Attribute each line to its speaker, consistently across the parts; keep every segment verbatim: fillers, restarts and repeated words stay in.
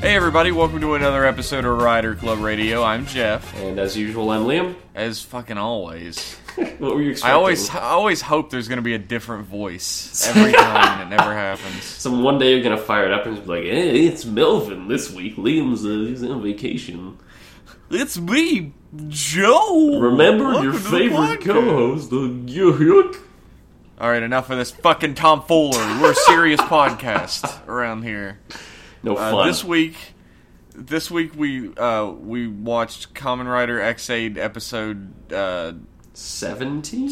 Speaker 1: Hey everybody, welcome to another episode of Rider Club Radio. I'm Jeff.
Speaker 2: And as usual, I'm Liam.
Speaker 1: As fucking always.
Speaker 2: What were you expecting?
Speaker 1: I always I always hope there's going to be a different voice every time, and it never happens.
Speaker 2: So one day you're going to fire it up and be like, hey, it's Melvin this week. Liam's uh, he's on vacation.
Speaker 1: It's me, Joe!
Speaker 2: Remember
Speaker 1: Welcome
Speaker 2: your
Speaker 1: to the
Speaker 2: favorite
Speaker 1: podcast.
Speaker 2: co-host, the Yuck.
Speaker 1: Alright, enough of this fucking tomfoolery. We're a serious podcast around here.
Speaker 2: No
Speaker 1: Uh,
Speaker 2: fun.
Speaker 1: this week, this week we uh, we watched Kamen Rider Ex-Aid episode uh,
Speaker 2: seventeen?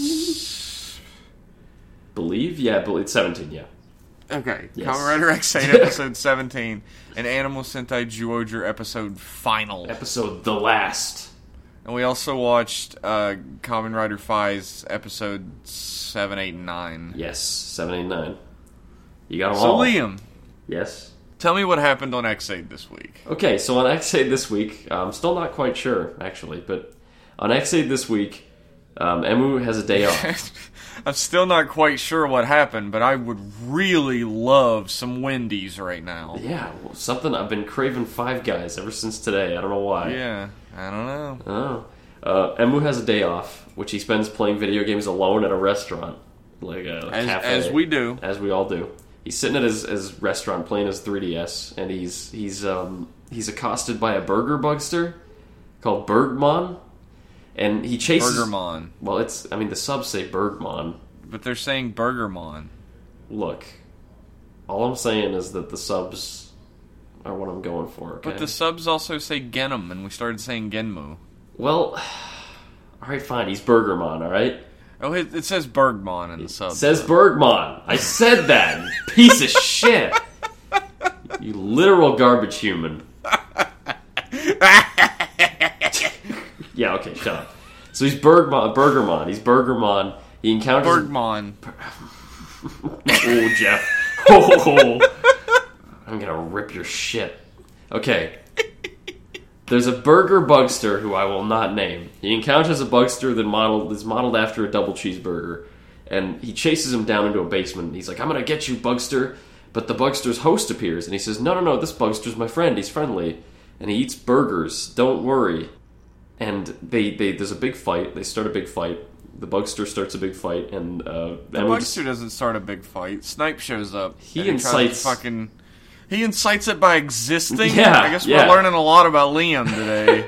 Speaker 2: Believe? Yeah, believe seventeen, yeah.
Speaker 1: Okay,
Speaker 2: Yes.
Speaker 1: Kamen Rider Ex-Aid episode seventeen, and Animal Sentai Zyuohger episode final.
Speaker 2: Episode The Last.
Speaker 1: And we also watched uh, Kamen Rider Fi's episode seven, eight, and nine.
Speaker 2: Yes, seven, eight, nine. You got them
Speaker 1: So
Speaker 2: all.
Speaker 1: Liam,
Speaker 2: Yes?
Speaker 1: tell me what happened on Ex-Aid this week.
Speaker 2: Okay, so on Ex-Aid this week, I'm still not quite sure, actually, but on Ex-Aid this week, um, Emu has a day off.
Speaker 1: I'm still not quite sure what happened, but I would really love some Wendy's right now.
Speaker 2: Yeah, well, something I've been craving Five Guys ever since today. I don't know why.
Speaker 1: Yeah, I don't know.
Speaker 2: Oh. Uh, Emu has a day off, which he spends playing video games alone at a restaurant. Like a
Speaker 1: As,
Speaker 2: cafe.
Speaker 1: as we do.
Speaker 2: As we all do. He's sitting at his, his restaurant playing his three D S, and he's he's um, he's accosted by a burger bugster called Bergmon, and he chases...
Speaker 1: Burgermon.
Speaker 2: Well, it's... I mean, the subs say Bergmon.
Speaker 1: But they're saying Burgermon.
Speaker 2: Look, all I'm saying is that the subs are what I'm going for, okay?
Speaker 1: But the subs also say Genom, and we started saying Genmu.
Speaker 2: Well, alright, fine, he's Bergermon, alright?
Speaker 1: Oh, it, it says Bergmon in the subs.
Speaker 2: It says Bergmon. I said that, you piece of shit. You literal garbage human. Yeah, okay, shut up. So he's Bergmon, Burgermon. He's Burgermon. He encounters...
Speaker 1: Bergmon.
Speaker 2: Oh, Jeff. Oh, I'm gonna rip your shit. Okay. There's a burger bugster who I will not name. He encounters a bugster that modeled is modeled after a double cheeseburger, and he chases him down into a basement. He's like, "I'm gonna get you, bugster!" But the bugster's host appears, and he says, "No, no, no, this bugster's my friend. He's friendly, and he eats burgers. Don't worry." And they, they there's a big fight. They start a big fight. The bugster starts a big fight, and uh,
Speaker 1: The
Speaker 2: Emu
Speaker 1: Bugster doesn't start a big fight. Snipe shows up.
Speaker 2: He
Speaker 1: and tries to
Speaker 2: incites-
Speaker 1: fucking. He incites it by existing.
Speaker 2: Yeah,
Speaker 1: I guess
Speaker 2: yeah.
Speaker 1: we're learning a lot about Liam today.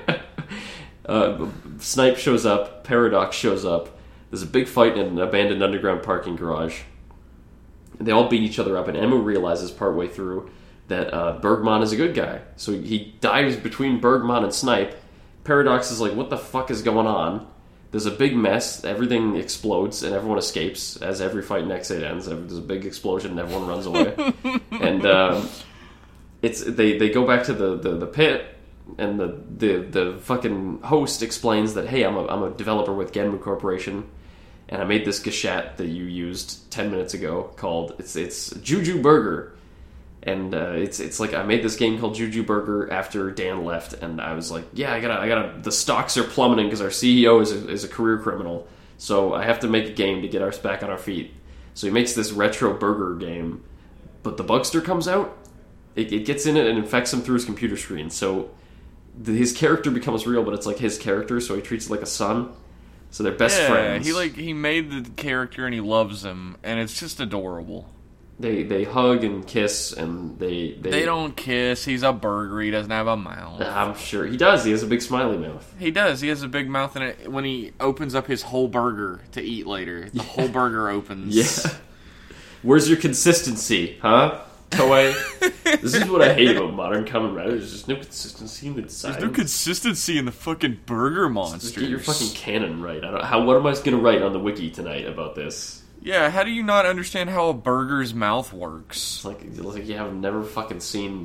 Speaker 2: Uh, Snipe shows up, Paradox shows up. There's a big fight in an abandoned underground parking garage. They all beat each other up, and Emu realizes partway through that uh, Bergmon is a good guy. So he dives between Bergmon and Snipe. Paradox is like, what the fuck is going on? There's a big mess, everything explodes, and everyone escapes, as every fight in Ex-Aid ends. There's a big explosion, and everyone runs away. and um, it's they, they go back to the, the, the pit, and the, the the fucking host explains that, hey, I'm a, I'm a developer with Genmu Corporation, and I made this gashat that you used ten minutes ago called, it's it's Juju Burger. And uh, it's it's like I made this game called Juju Burger after Dan left, and I was like, yeah, I gotta I gotta. The stocks are plummeting because our C E O is a, is a career criminal, so I have to make a game to get us back on our feet. So he makes this retro burger game, but the bugster comes out, it, it gets in it and infects him through his computer screen. So the, his character becomes real, but it's like his character, so he treats it like a son. So they're best
Speaker 1: yeah,
Speaker 2: friends.
Speaker 1: he like he made the character and he loves him, and it's just adorable.
Speaker 2: They they hug and kiss, and they they,
Speaker 1: They don't kiss. He's a burger. He doesn't have a mouth.
Speaker 2: I'm sure he does. He has a big smiley mouth.
Speaker 1: He does. He has a big mouth, and it, when he opens up his whole burger to eat later, the whole burger opens.
Speaker 2: Yeah. Where's your consistency, huh, Toei? This is what I hate about modern Kamen Rider. There's just no consistency in the design.
Speaker 1: There's no consistency in the fucking burger monsters.
Speaker 2: Just get your fucking canon right. I don't. How? What am I going to write on the wiki tonight about this?
Speaker 1: Yeah, how do you not understand how a burger's mouth works?
Speaker 2: It's like, it's like you have never fucking seen.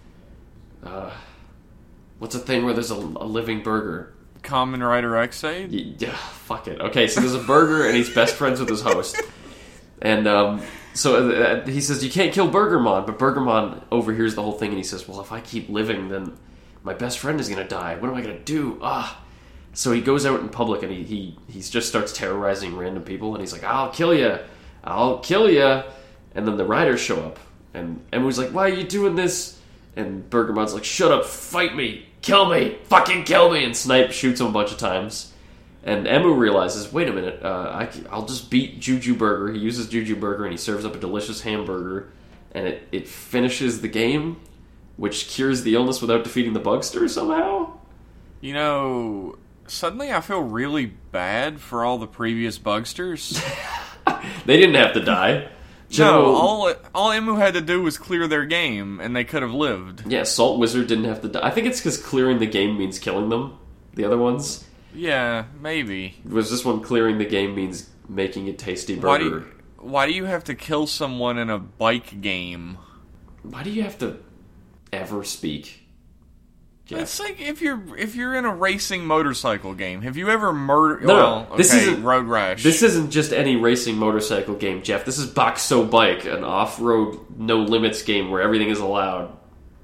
Speaker 2: Uh, what's a thing where there's a, a living burger?
Speaker 1: Kamen Rider Ex-Aid?
Speaker 2: Yeah, fuck it. Okay, so there's a burger, and he's best friends with his host. And um, so uh, he says, you can't kill Burgermon, but Burgermon overhears the whole thing, and he says, well, if I keep living, then my best friend is going to die. What am I going to do? Ah. So he goes out in public, and he, he, he just starts terrorizing random people, and he's like, I'll kill you. I'll kill you. And then the riders show up, and Emu's like, why are you doing this? And Burgermon's like, shut up, fight me, kill me, fucking kill me, and Snipe shoots him a bunch of times. And Emu realizes, wait a minute, uh, I, I'll just beat Juju Burger. He uses Juju Burger and he serves up a delicious hamburger, and it, it finishes the game, which cures the illness without defeating the Bugster somehow?
Speaker 1: You know, suddenly I feel really bad for all the previous Bugsters.
Speaker 2: They didn't have to die. General,
Speaker 1: no, all all Emu had to do was clear their game, and they could have lived.
Speaker 2: Yeah, Salt Wizard didn't have to die. I think it's because clearing the game means killing them. The other ones.
Speaker 1: Yeah, maybe.
Speaker 2: Was this one clearing the game means making a tasty burger?
Speaker 1: Why do you, why do you have to kill someone in a bike game?
Speaker 2: Why do you have to ever speak? Jeff?
Speaker 1: It's like if you're if you're in a racing motorcycle game. Have you ever murdered?
Speaker 2: No,
Speaker 1: well,
Speaker 2: no.
Speaker 1: Okay,
Speaker 2: This isn't
Speaker 1: Road Rash.
Speaker 2: This isn't just any racing motorcycle game, Jeff. This is Boxo Bike, an off-road, no limits game where everything is allowed.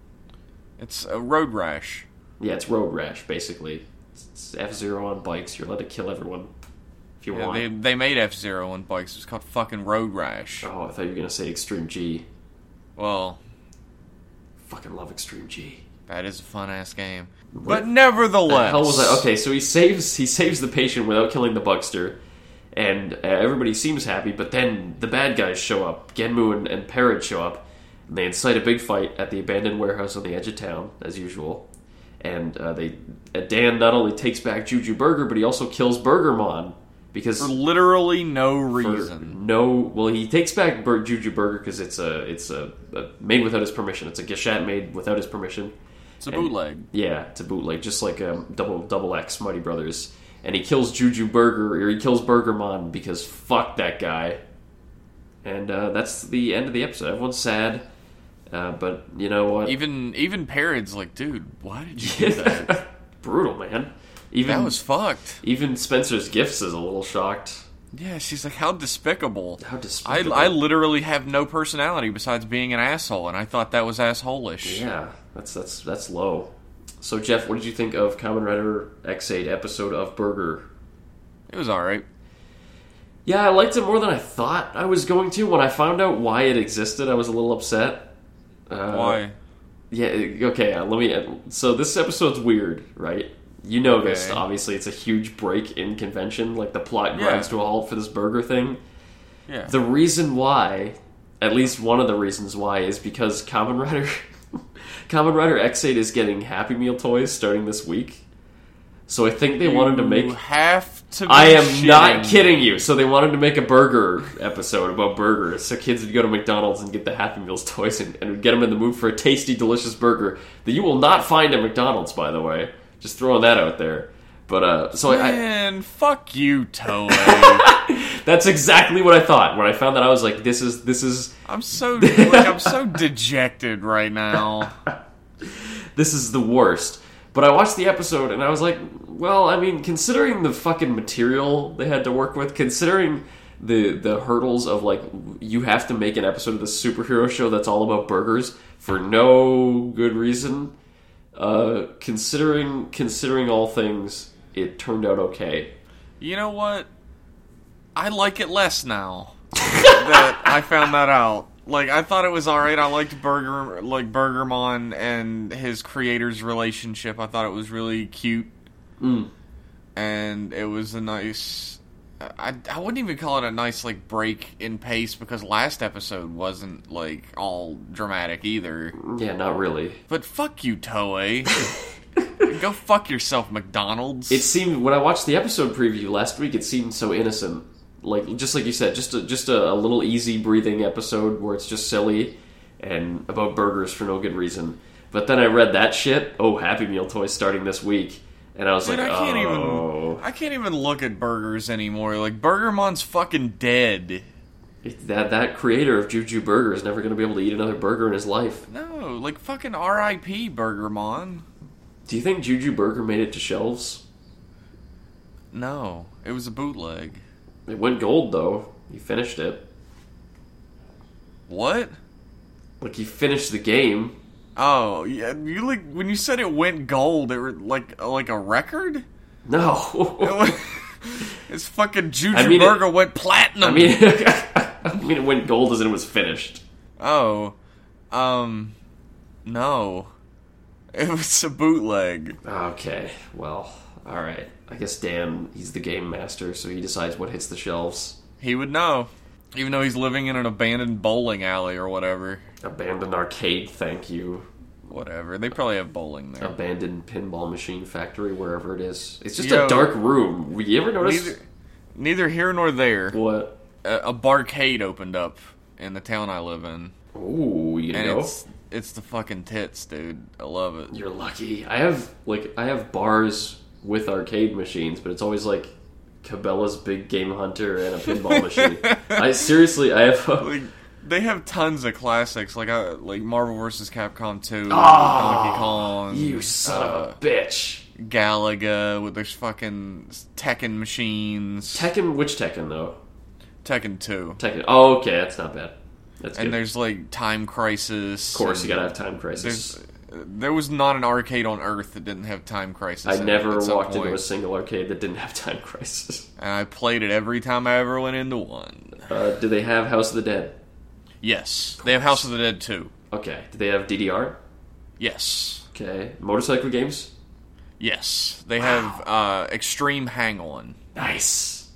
Speaker 1: It's a Road Rash.
Speaker 2: Yeah, it's Road Rash basically. It's F-Zero on bikes. You're allowed to kill everyone if you
Speaker 1: Yeah,
Speaker 2: want.
Speaker 1: they they made F-Zero on bikes. It's called fucking Road Rash.
Speaker 2: Oh, I thought you were gonna say Extreme G.
Speaker 1: Well,
Speaker 2: Fucking love Extreme G.
Speaker 1: that is a fun ass game.
Speaker 2: What?
Speaker 1: But nevertheless,
Speaker 2: Hell was I? Okay, so he saves he saves the patient without killing the Bugster, and uh, everybody seems happy. But then the bad guys show up. Genmu and, and Parrot show up, and they incite a big fight at the abandoned warehouse on the edge of town, as usual. And uh, they uh, Dan not only takes back Juju Burger, but he also kills Burgermon because
Speaker 1: for literally no
Speaker 2: for
Speaker 1: reason.
Speaker 2: no, well, he takes back Bur- Juju Burger because it's a it's a, a made without his permission. It's a Gashat made without his permission.
Speaker 1: It's a
Speaker 2: And-
Speaker 1: bootleg.
Speaker 2: Yeah, it's a bootleg, just like um, Double Double X Mighty Brothers. And he kills Juju Burger, or he kills Burgermon because fuck that guy. And uh, that's the end of the episode. Everyone's sad, uh, but you know what?
Speaker 1: Even even Parrod's like, dude, why did you do that?
Speaker 2: Brutal, man. Even
Speaker 1: That was fucked.
Speaker 2: even Spencer's Gifts is a little shocked.
Speaker 1: Yeah, she's like, how despicable.
Speaker 2: How
Speaker 1: I,
Speaker 2: despicable.
Speaker 1: I literally have no personality besides being an asshole, and I thought that was asshole-ish.
Speaker 2: Yeah, that's that's that's low. So Jeff, what did you think of Kamen Rider X eight episode of Burger?
Speaker 1: It was alright.
Speaker 2: Yeah, I liked it more than I thought I was going to. When I found out why it existed, I was a little upset. Uh,
Speaker 1: Why?
Speaker 2: Yeah, okay, uh, let me... So this episode's weird, right? You noticed,
Speaker 1: Okay.
Speaker 2: obviously, it's a huge break in convention. Like, the plot
Speaker 1: Yeah.
Speaker 2: grinds to a halt for this burger thing.
Speaker 1: Yeah.
Speaker 2: The reason why, at least one of the reasons why, is because Kamen Rider... Kamen Rider X eight is getting Happy Meal toys starting this week. So I think they wanted to
Speaker 1: You
Speaker 2: make...
Speaker 1: have to be
Speaker 2: I am
Speaker 1: shitting.
Speaker 2: not kidding you. So they wanted to make a burger episode about burgers, so kids would go to McDonald's and get the Happy Meals toys and, and would get them in the mood for a tasty, delicious burger that you will not find at McDonald's, by the way. Just throwing that out there. But uh, so I,
Speaker 1: Man, fuck you, Toei.
Speaker 2: I that's exactly what I thought when I found that. I was like, this is this is
Speaker 1: I'm so like I'm so dejected right now.
Speaker 2: this is the worst. But I watched the episode and I was like, well, I mean, considering the fucking material they had to work with, considering the the hurdles of like you have to make an episode of this superhero show that's all about burgers for no good reason, uh, considering considering all things, it turned out okay.
Speaker 1: You know what? I like it less now that I found that out. Like, I thought it was alright. I liked Burger, like Burgermon and his creator's relationship. I thought it was really cute.
Speaker 2: Mm.
Speaker 1: And it was a nice... I, I wouldn't even call it a nice, like, break in pace, because last episode wasn't, like, all dramatic either.
Speaker 2: Yeah, not really.
Speaker 1: But fuck you, Toei. Go fuck yourself, McDonald's.
Speaker 2: It seemed when I watched the episode preview last week, it seemed so innocent. Like, just like you said, just a, just a, a little easy breathing episode where it's just silly and about burgers for no good reason. But then I read that shit. Oh, Happy Meal toys starting this week, and I was
Speaker 1: Dude,
Speaker 2: like,
Speaker 1: I can't
Speaker 2: oh,
Speaker 1: even. I can't even look at burgers anymore. Like, Burgermon's fucking dead.
Speaker 2: It- that that creator of Juju Burger is never going to be able to eat another burger in his life.
Speaker 1: No, like fucking R I P Burgermon.
Speaker 2: Do you think Juju Burger made it to shelves?
Speaker 1: No, it was a bootleg.
Speaker 2: It went gold though. He finished it.
Speaker 1: What?
Speaker 2: Like he finished the game.
Speaker 1: Oh, yeah. You like when you said it went gold. It were like like a record.
Speaker 2: No.
Speaker 1: It was, it's fucking Juju
Speaker 2: I mean,
Speaker 1: Burger
Speaker 2: it-
Speaker 1: went platinum.
Speaker 2: I mean, I mean, it went gold as in it was finished.
Speaker 1: oh, um, No. It was a bootleg.
Speaker 2: Okay, well, alright. I guess Dan, he's the game master, so he decides what hits the shelves.
Speaker 1: He would know. Even though he's living in an abandoned bowling alley or whatever.
Speaker 2: Abandoned arcade, thank you.
Speaker 1: Whatever. They probably have bowling there.
Speaker 2: Abandoned pinball machine factory, wherever it is. It's just
Speaker 1: Yo,
Speaker 2: a dark room. You ever notice?
Speaker 1: Neither, neither here nor there.
Speaker 2: What?
Speaker 1: A, a barcade opened up in the town I live in.
Speaker 2: Ooh, you
Speaker 1: And
Speaker 2: know?
Speaker 1: it's, it's the fucking tits, dude. I love it.
Speaker 2: You're lucky. I have, like, I have bars with arcade machines, but it's always, like, Cabela's Big Game Hunter and a pinball machine. I seriously, I have... A,
Speaker 1: Like, they have tons of classics, like uh, like Marvel versus. Capcom two,
Speaker 2: Oh,
Speaker 1: Donkey Kong,
Speaker 2: you son
Speaker 1: uh,
Speaker 2: of a bitch.
Speaker 1: Galaga, with their fucking Tekken machines.
Speaker 2: Tekken, which Tekken, though?
Speaker 1: Tekken two.
Speaker 2: Tekken. Oh, okay, that's not bad. That's
Speaker 1: And
Speaker 2: good.
Speaker 1: there's like Time Crisis.
Speaker 2: Of course, you
Speaker 1: and
Speaker 2: gotta have Time Crisis.
Speaker 1: there's- There was not an arcade on Earth that didn't have Time Crisis.
Speaker 2: I
Speaker 1: in
Speaker 2: never
Speaker 1: it at some
Speaker 2: walked
Speaker 1: point.
Speaker 2: into a single arcade that didn't have Time Crisis.
Speaker 1: And I played it every time I ever went into one.
Speaker 2: Uh, do they have House of the Dead?
Speaker 1: Yes. They have House of the Dead two.
Speaker 2: Okay. Do they have D D R?
Speaker 1: Yes.
Speaker 2: Okay. Motorcycle games?
Speaker 1: Yes. They have uh, Extreme Hang On.
Speaker 2: Nice.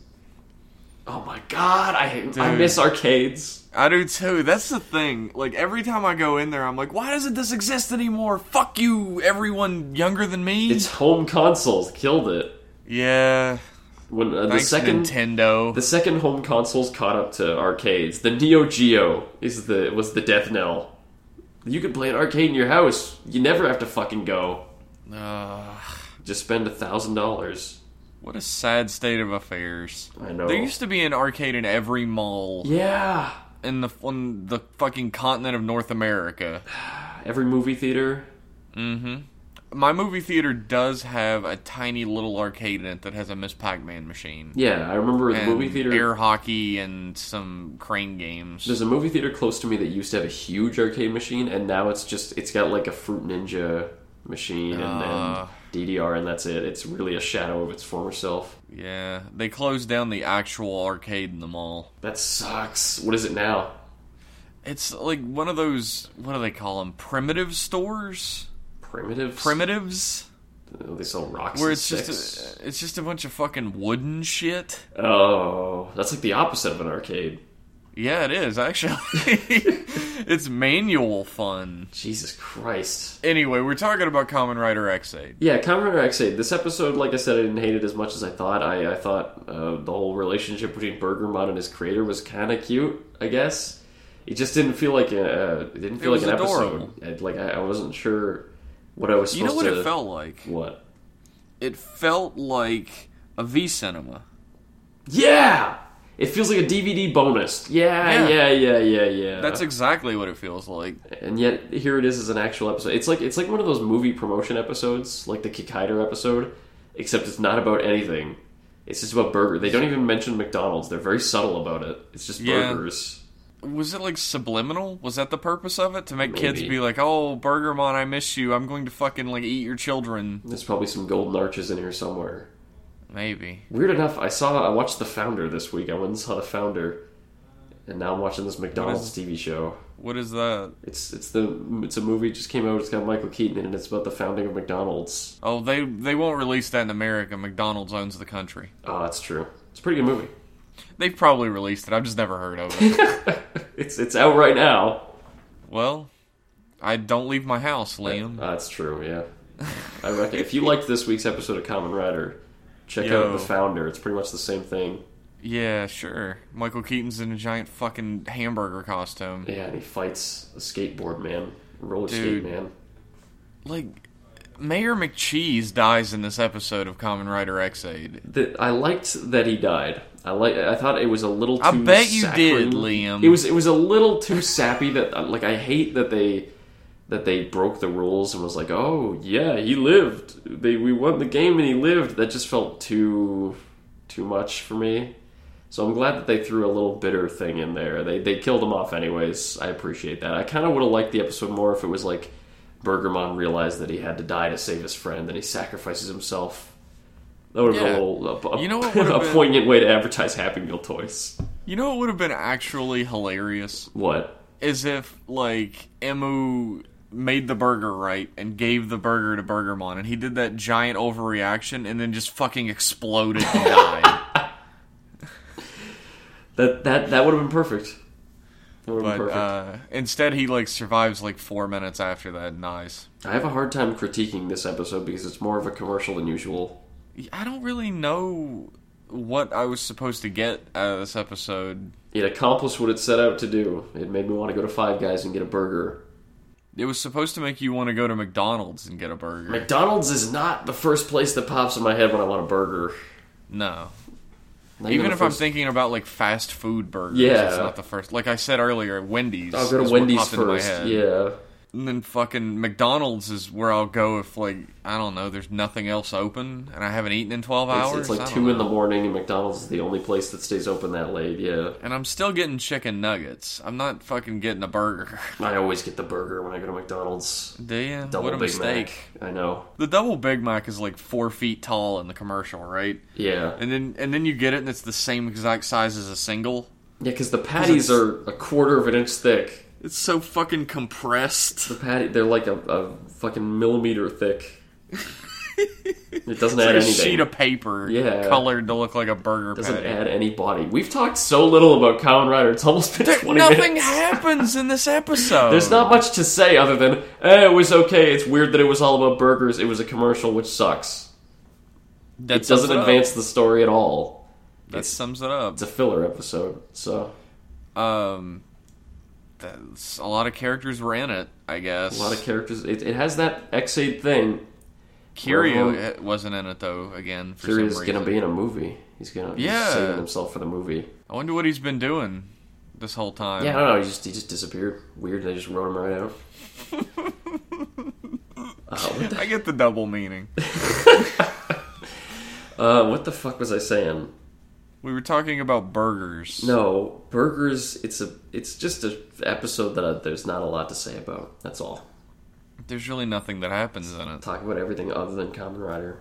Speaker 2: Oh my god, I I
Speaker 1: Dude.
Speaker 2: miss arcades.
Speaker 1: I do too. That's the thing. Like, every time I go in there, I'm like, why doesn't this exist anymore? Fuck you, everyone younger than me.
Speaker 2: It's home consoles killed it.
Speaker 1: Yeah.
Speaker 2: When uh, the
Speaker 1: Thanks,
Speaker 2: second
Speaker 1: Nintendo.
Speaker 2: the second home consoles caught up to arcades, the Neo Geo is the was the death knell. You can play an arcade in your house. You never have to fucking go.
Speaker 1: Uh,
Speaker 2: Just spend a thousand dollars.
Speaker 1: what a sad state of affairs.
Speaker 2: I know.
Speaker 1: There used to be an arcade in every mall
Speaker 2: Yeah.
Speaker 1: in the on the fucking continent of North America.
Speaker 2: Every movie theater.
Speaker 1: Mm-hmm. My movie theater does have a tiny little arcade in it that has a Miss Pac-Man machine.
Speaker 2: Yeah, I remember the
Speaker 1: And
Speaker 2: movie theater.
Speaker 1: air hockey and some crane games.
Speaker 2: There's a movie theater close to me that used to have a huge arcade machine, and now it's just it's got like a Fruit Ninja machine and,
Speaker 1: Uh.
Speaker 2: and D D R, and that's it. It's really a shadow of its former self.
Speaker 1: Yeah, they closed down the actual arcade in the mall.
Speaker 2: That sucks. What is it now?
Speaker 1: It's like one of those, what do they call them? Primitive stores?
Speaker 2: Primitives.
Speaker 1: Primitives?
Speaker 2: Oh, they sell rocks.
Speaker 1: Where
Speaker 2: and
Speaker 1: it's just
Speaker 2: sticks.
Speaker 1: a, it's just a bunch of fucking wooden shit.
Speaker 2: Oh, that's like the opposite of an arcade.
Speaker 1: Yeah, it is, actually. It's manual fun.
Speaker 2: Jesus Christ.
Speaker 1: Anyway, we're talking about Kamen Rider X eight.
Speaker 2: Yeah, Kamen Rider X eight. This episode, like I said, I didn't hate it as much as I thought. I, I thought uh, the whole relationship between Burgermon and his creator was kind of cute, I guess. It just didn't feel like a, it didn't feel
Speaker 1: It
Speaker 2: like
Speaker 1: was
Speaker 2: an
Speaker 1: adorable.
Speaker 2: episode. I, like I, I wasn't sure what I was
Speaker 1: You
Speaker 2: supposed
Speaker 1: know what
Speaker 2: to...
Speaker 1: it felt like?
Speaker 2: What?
Speaker 1: It felt like a V-Cinema.
Speaker 2: Yeah! It feels like a D V D bonus. Yeah, yeah,
Speaker 1: Yeah.
Speaker 2: yeah, yeah, yeah.
Speaker 1: That's exactly what it feels like.
Speaker 2: And yet, here it is as an actual episode. It's like it's like one of those movie promotion episodes, like the Kikaider episode, except it's not about anything. It's just about burger. They don't even mention McDonald's. They're very subtle about it. It's just
Speaker 1: Yeah.
Speaker 2: burgers.
Speaker 1: Was it like subliminal? Was that the purpose of it? To make kids
Speaker 2: Maybe.
Speaker 1: be like, oh, Burgermon, I miss you. I'm going to fucking like eat your children.
Speaker 2: There's probably some golden arches in here somewhere.
Speaker 1: Maybe.
Speaker 2: Weird enough, I saw I watched The Founder this week. I went and saw The Founder, and now I'm watching this McDonald's
Speaker 1: is-
Speaker 2: T V show.
Speaker 1: What is that?
Speaker 2: It's it's the it's a movie it just came out. It's got Michael Keaton in it. It's about the founding of McDonald's.
Speaker 1: Oh, they they won't release that in America. McDonald's owns the country.
Speaker 2: Oh, that's true. It's a pretty good movie.
Speaker 1: They've probably released it. I've just never heard of it.
Speaker 2: It's it's out right now.
Speaker 1: Well, I don't leave my house, Liam.
Speaker 2: Uh, that's true, yeah. I reckon if you liked this week's episode of Kamen Rider, check
Speaker 1: Yo.
Speaker 2: out The Founder. It's pretty much the same thing.
Speaker 1: Yeah, sure. Michael Keaton's in a giant fucking hamburger costume.
Speaker 2: Yeah, and he fights a skateboard man, roller
Speaker 1: Dude.
Speaker 2: skate man.
Speaker 1: Like, Mayor McCheese dies in this episode of Kamen Rider X eight.
Speaker 2: The, I liked that he died. I like. I thought it was a little too.
Speaker 1: I bet you
Speaker 2: saccharine.
Speaker 1: did, Liam.
Speaker 2: It was. It was a little too sappy. That like I hate that they that they broke the rules and was like, oh yeah, he lived. They we won the game and he lived. That just felt too too much for me. So I'm glad that they threw a little bitter thing in there. They they killed him off anyways. I appreciate that. I kind of would have liked the episode more if it was like Burgermon realized that he had to die to save his friend and he sacrifices himself. That would have
Speaker 1: Yeah.
Speaker 2: been a little a,
Speaker 1: You know what
Speaker 2: a,
Speaker 1: would've
Speaker 2: a
Speaker 1: been-
Speaker 2: poignant way to advertise Happy Meal toys.
Speaker 1: You know what would have been actually hilarious?
Speaker 2: What?
Speaker 1: Is if, like, Emu made the burger right and gave the burger to Burgermon, and he did that giant overreaction and then just fucking exploded and died.
Speaker 2: that that that would have been perfect. That would have
Speaker 1: But
Speaker 2: been perfect.
Speaker 1: uh, instead, he like survives like four minutes after that and dies.
Speaker 2: I have a hard time critiquing this episode because it's more of a commercial than usual.
Speaker 1: I don't really know what I was supposed to get out of this episode.
Speaker 2: It accomplished what it set out to do. It made me want to go to Five Guys and get a burger.
Speaker 1: It was supposed to make you want to go to McDonald's and get a burger.
Speaker 2: McDonald's is not the first place that pops in my head when I want a burger.
Speaker 1: No.
Speaker 2: Not
Speaker 1: Even
Speaker 2: the
Speaker 1: if I'm
Speaker 2: first-
Speaker 1: thinking about like fast food burgers,
Speaker 2: Yeah.
Speaker 1: it's not the first. Like I said earlier, Wendy's.
Speaker 2: I'll go to
Speaker 1: is what
Speaker 2: Wendy's
Speaker 1: popped into my
Speaker 2: first.
Speaker 1: head.
Speaker 2: Yeah.
Speaker 1: And then fucking McDonald's is where I'll go if, like, I don't know, there's nothing else open and I haven't eaten in twelve
Speaker 2: It's,
Speaker 1: hours.
Speaker 2: it's like
Speaker 1: I don't
Speaker 2: two in the
Speaker 1: know.
Speaker 2: morning, and McDonald's is the only place that stays open that late. Yeah.
Speaker 1: And I'm still getting chicken nuggets. I'm not fucking getting a burger.
Speaker 2: I always get the burger when I go to McDonald's.
Speaker 1: Do you?
Speaker 2: Double
Speaker 1: What a
Speaker 2: Big
Speaker 1: mistake.
Speaker 2: Mac. I know.
Speaker 1: The double Big Mac is like four feet tall in the commercial, right?
Speaker 2: Yeah.
Speaker 1: And then and then you get it and it's the same exact size as a single.
Speaker 2: Yeah, because the patties are a quarter of an inch thick.
Speaker 1: It's so fucking compressed.
Speaker 2: The patty, they're like a, a fucking millimeter thick. It doesn't
Speaker 1: It's
Speaker 2: add
Speaker 1: like a
Speaker 2: anything.
Speaker 1: sheet of paper
Speaker 2: Yeah.
Speaker 1: colored to look like a burger
Speaker 2: doesn't
Speaker 1: patty.
Speaker 2: add any body. We've talked so little about Kamen Rider. It's almost been twenty
Speaker 1: Nothing
Speaker 2: minutes.
Speaker 1: happens in this episode.
Speaker 2: There's not much to say other than, eh, it was okay. It's weird that it was all about burgers. It was a commercial, which sucks.
Speaker 1: That
Speaker 2: It
Speaker 1: sums
Speaker 2: doesn't
Speaker 1: up.
Speaker 2: advance the story at all.
Speaker 1: That
Speaker 2: It's,
Speaker 1: sums it up.
Speaker 2: it's a filler episode. So
Speaker 1: Um, that's, a lot of characters were in it, I guess.
Speaker 2: a lot of characters. It, it has that X-Aid thing.
Speaker 1: Kiryu
Speaker 2: Where-
Speaker 1: wasn't in it though. Again, for
Speaker 2: Kiryu's
Speaker 1: some
Speaker 2: gonna
Speaker 1: reason.
Speaker 2: be in a movie. He's gonna he's
Speaker 1: Yeah.
Speaker 2: saving himself for the movie.
Speaker 1: I wonder what he's been doing this whole time.
Speaker 2: Yeah, I don't know. He just he just disappeared. Weird. They just wrote him right out. uh, what, the,
Speaker 1: I get the double meaning.
Speaker 2: uh, what the fuck was I saying?
Speaker 1: We were talking about burgers.
Speaker 2: No, burgers. It's a. It's just an episode that I, there's not a lot to say about. That's all.
Speaker 1: There's really nothing that happens in it.
Speaker 2: Talk about everything other than Kamen Rider.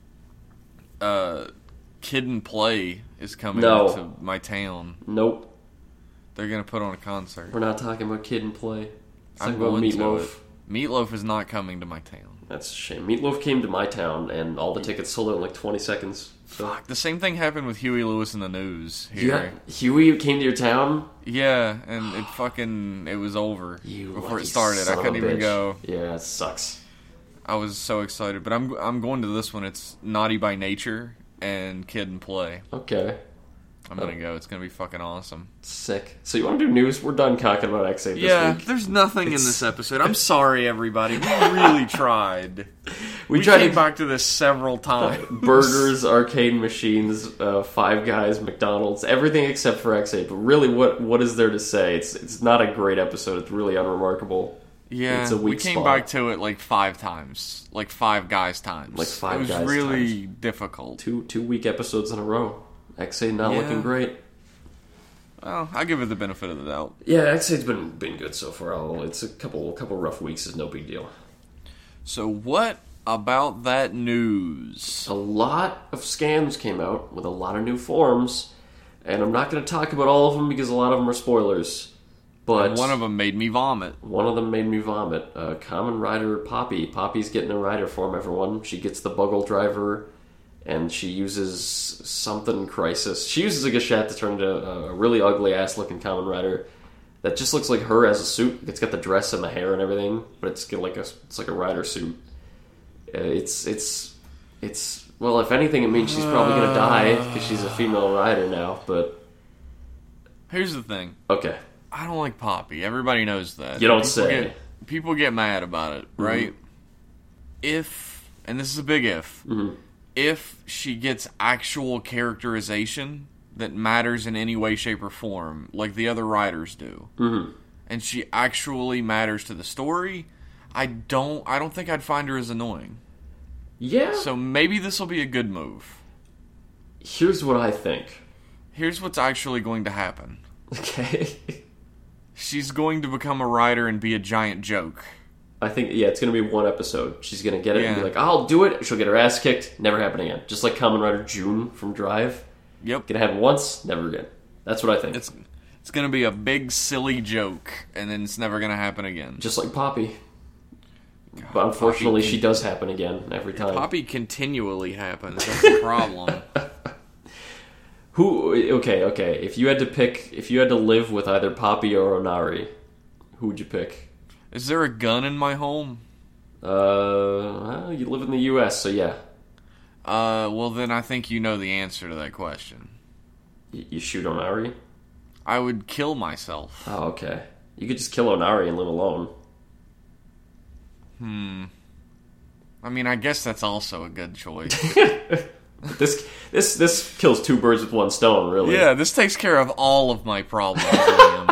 Speaker 1: Uh, Kid and Play is coming
Speaker 2: No.
Speaker 1: to my town.
Speaker 2: Nope.
Speaker 1: They're gonna put on a concert.
Speaker 2: We're not talking about Kid and Play. Let's
Speaker 1: I'm
Speaker 2: talk about
Speaker 1: going to
Speaker 2: Meatloaf.
Speaker 1: it. Meatloaf is not coming to my town.
Speaker 2: That's a shame. Meatloaf came to my town, and all the tickets sold out in like twenty seconds. So.
Speaker 1: Fuck. The same thing happened with Huey Lewis in the News here.
Speaker 2: Yeah, Huey came to your town.
Speaker 1: Yeah, and it fucking it was over
Speaker 2: You
Speaker 1: before
Speaker 2: lucky
Speaker 1: it started. I
Speaker 2: son of a
Speaker 1: couldn't even
Speaker 2: bitch.
Speaker 1: go.
Speaker 2: Yeah, it sucks.
Speaker 1: I was so excited, but I'm I'm going to this one. It's Naughty by Nature and Kid and Play.
Speaker 2: Okay,
Speaker 1: I'm gonna go. It's gonna be fucking awesome.
Speaker 2: sick. So you want to do news? We're done talking about X eight this
Speaker 1: Yeah,
Speaker 2: week.
Speaker 1: there's nothing in
Speaker 2: It's-
Speaker 1: this episode. I'm sorry, everybody. We really tried.
Speaker 2: We,
Speaker 1: We,
Speaker 2: tried
Speaker 1: came
Speaker 2: to
Speaker 1: back to this several times.
Speaker 2: burgers, arcade machines, uh, Five Guys, McDonald's, everything except for X eight. But really, what what is there to say? It's it's not a great episode. It's really unremarkable.
Speaker 1: Yeah,
Speaker 2: It's a
Speaker 1: we
Speaker 2: weak
Speaker 1: came
Speaker 2: spot.
Speaker 1: back to it like five times, like five guys times.
Speaker 2: Like Five
Speaker 1: It was
Speaker 2: Guys
Speaker 1: really difficult.
Speaker 2: Two two week episodes in a row. X eight not
Speaker 1: Yeah.
Speaker 2: looking great.
Speaker 1: Well, I give it the benefit of the doubt.
Speaker 2: Yeah, X eight's been been good so far. I'll, it's a couple couple rough weeks is no big deal.
Speaker 1: So, what about that news?
Speaker 2: A lot of scams came out with a lot of new forms, and I'm not going to talk about all of them because a lot of them are spoilers. But
Speaker 1: And one of them made me vomit.
Speaker 2: one of them made me vomit. Uh, Kamen Rider Poppy. Poppy's getting a rider form, everyone. She gets the Buggle Driver, and she uses something Crisis. She uses a Gachette to turn into a really ugly ass looking Kamen Rider that just looks like her as a suit. It's got the dress and the hair and everything, but it's got like a it's like a rider suit. Uh, it's it's it's well, if anything, it means she's probably gonna die because she's a female rider now. But
Speaker 1: Here's the thing.
Speaker 2: okay,
Speaker 1: I don't like Poppy. Everybody knows that.
Speaker 2: You don't
Speaker 1: people
Speaker 2: say.
Speaker 1: Get, people get mad about it, right? If, and this is a big if,
Speaker 2: Mhm.
Speaker 1: if she gets actual characterization that matters in any way, shape, or form, like the other writers do,
Speaker 2: mm-hmm.
Speaker 1: and she actually matters to the story, I don't, I don't think I'd find her as annoying.
Speaker 2: yeah.
Speaker 1: So maybe this will be a good move.
Speaker 2: Here's what I think.
Speaker 1: Here's what's actually going to happen.
Speaker 2: Okay.
Speaker 1: She's going to become a writer and be a giant joke.
Speaker 2: I think, yeah, it's going to be one episode. She's going to get it and be
Speaker 1: Yeah.
Speaker 2: like, I'll do it. She'll get her ass kicked. Never happen again. Just like Kamen Rider June from Drive.
Speaker 1: Yep.
Speaker 2: Gonna happen once, never again. That's what I think.
Speaker 1: It's it's going to be a big, silly joke, and then it's never going to happen again.
Speaker 2: Just like Poppy. but unfortunately,
Speaker 1: Poppy
Speaker 2: she does happen again every time.
Speaker 1: Poppy continually happens. That's the problem.
Speaker 2: Who? Okay, okay. If you had to pick, if you had to live with either Poppy or Onari, who would you pick?
Speaker 1: Is there a gun in my home?
Speaker 2: Uh, well, you live in the U S, so yeah.
Speaker 1: Uh, well then I think you know the answer to that question.
Speaker 2: Y- you shoot Onari?
Speaker 1: I would kill myself.
Speaker 2: Oh, okay. You could just kill Onari and live alone.
Speaker 1: Hmm. I mean, I guess that's also a good choice.
Speaker 2: this this this kills two birds with one stone, really.
Speaker 1: Yeah, this takes care of all of my problems, Liam.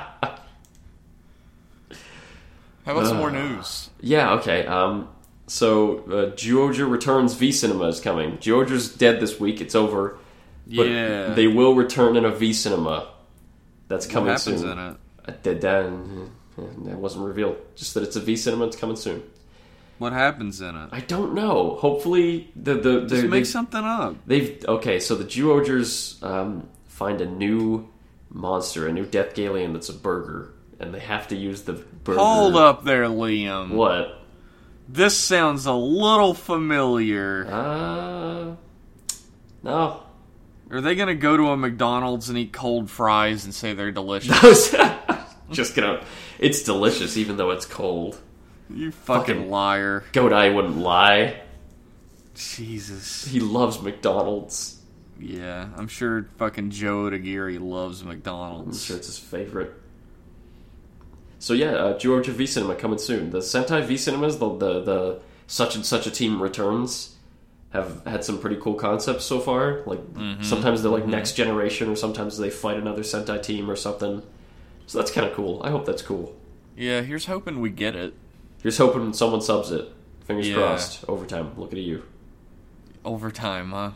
Speaker 1: How about some more news?
Speaker 2: Yeah, okay. Um, so, uh, Zyuohger Returns V Cinema is coming. Zyuohger's dead this week. It's over. But
Speaker 1: Yeah.
Speaker 2: they will return in a V Cinema. That's coming
Speaker 1: What happens
Speaker 2: soon.
Speaker 1: in it?
Speaker 2: Uh, that, that, that wasn't revealed. Just that it's a V Cinema. It's coming soon.
Speaker 1: What happens in it?
Speaker 2: I don't know. Hopefully, the the
Speaker 1: Just
Speaker 2: they,
Speaker 1: make
Speaker 2: they,
Speaker 1: something up.
Speaker 2: they've okay. So the Zyuohgers um, find a new monster, a new Death Galleon that's a burger, and they have to use the burger.
Speaker 1: Hold up there, Liam.
Speaker 2: What?
Speaker 1: This sounds a little familiar.
Speaker 2: Uh, no.
Speaker 1: Are they gonna go to a McDonald's and eat cold fries and say they're delicious?
Speaker 2: Just gonna. It's delicious, even though it's cold.
Speaker 1: You fucking,
Speaker 2: Fucking-
Speaker 1: liar.
Speaker 2: Godai wouldn't lie.
Speaker 1: Jesus.
Speaker 2: He loves McDonald's.
Speaker 1: Yeah, I'm sure fucking Joe Odagiri loves
Speaker 2: I'm
Speaker 1: McDonald's.
Speaker 2: sure it's his favorite. So yeah, uh, Zyuohger V Cinema coming soon. The Sentai V Cinemas, the, the the such and such a team returns, have had some pretty cool concepts so far. Like
Speaker 1: Mm-hmm.
Speaker 2: sometimes they're like next generation, or sometimes they fight another Sentai team or something. So that's kind of cool. I hope that's cool.
Speaker 1: Yeah, here's hoping we get it.
Speaker 2: Here's hoping someone subs it. Fingers
Speaker 1: Yeah.
Speaker 2: crossed. Overtime. Looking at you.
Speaker 1: Overtime, huh?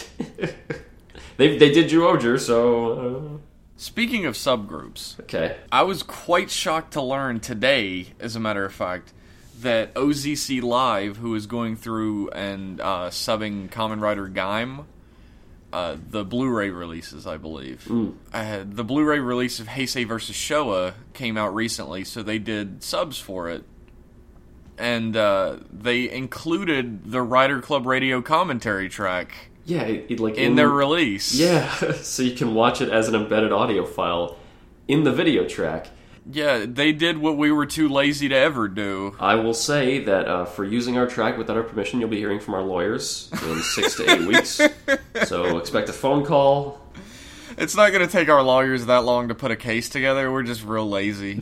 Speaker 2: They they did Zyuohger, so
Speaker 1: Speaking of subgroups,
Speaker 2: uh, okay.
Speaker 1: I was quite shocked to learn today, as a matter of fact, that O Z C Live, who is going through and uh, subbing Kamen Rider Gaim, uh, the Blu-ray releases, I believe.
Speaker 2: Mm.
Speaker 1: I had, the Blu-ray release of Heisei versus. Showa came out recently, so they did subs for it. And uh, they included the Rider Club Radio commentary track
Speaker 2: Yeah, it, it, like
Speaker 1: in their release.
Speaker 2: Yeah, so you can watch it as an embedded audio file in the video track.
Speaker 1: Yeah, they did what we were too lazy to ever do.
Speaker 2: I will say that uh, for using our track without our permission, you'll be hearing from our lawyers in six to eight weeks. So expect a phone call.
Speaker 1: It's not going to take our lawyers that long to put a case together. We're just real lazy.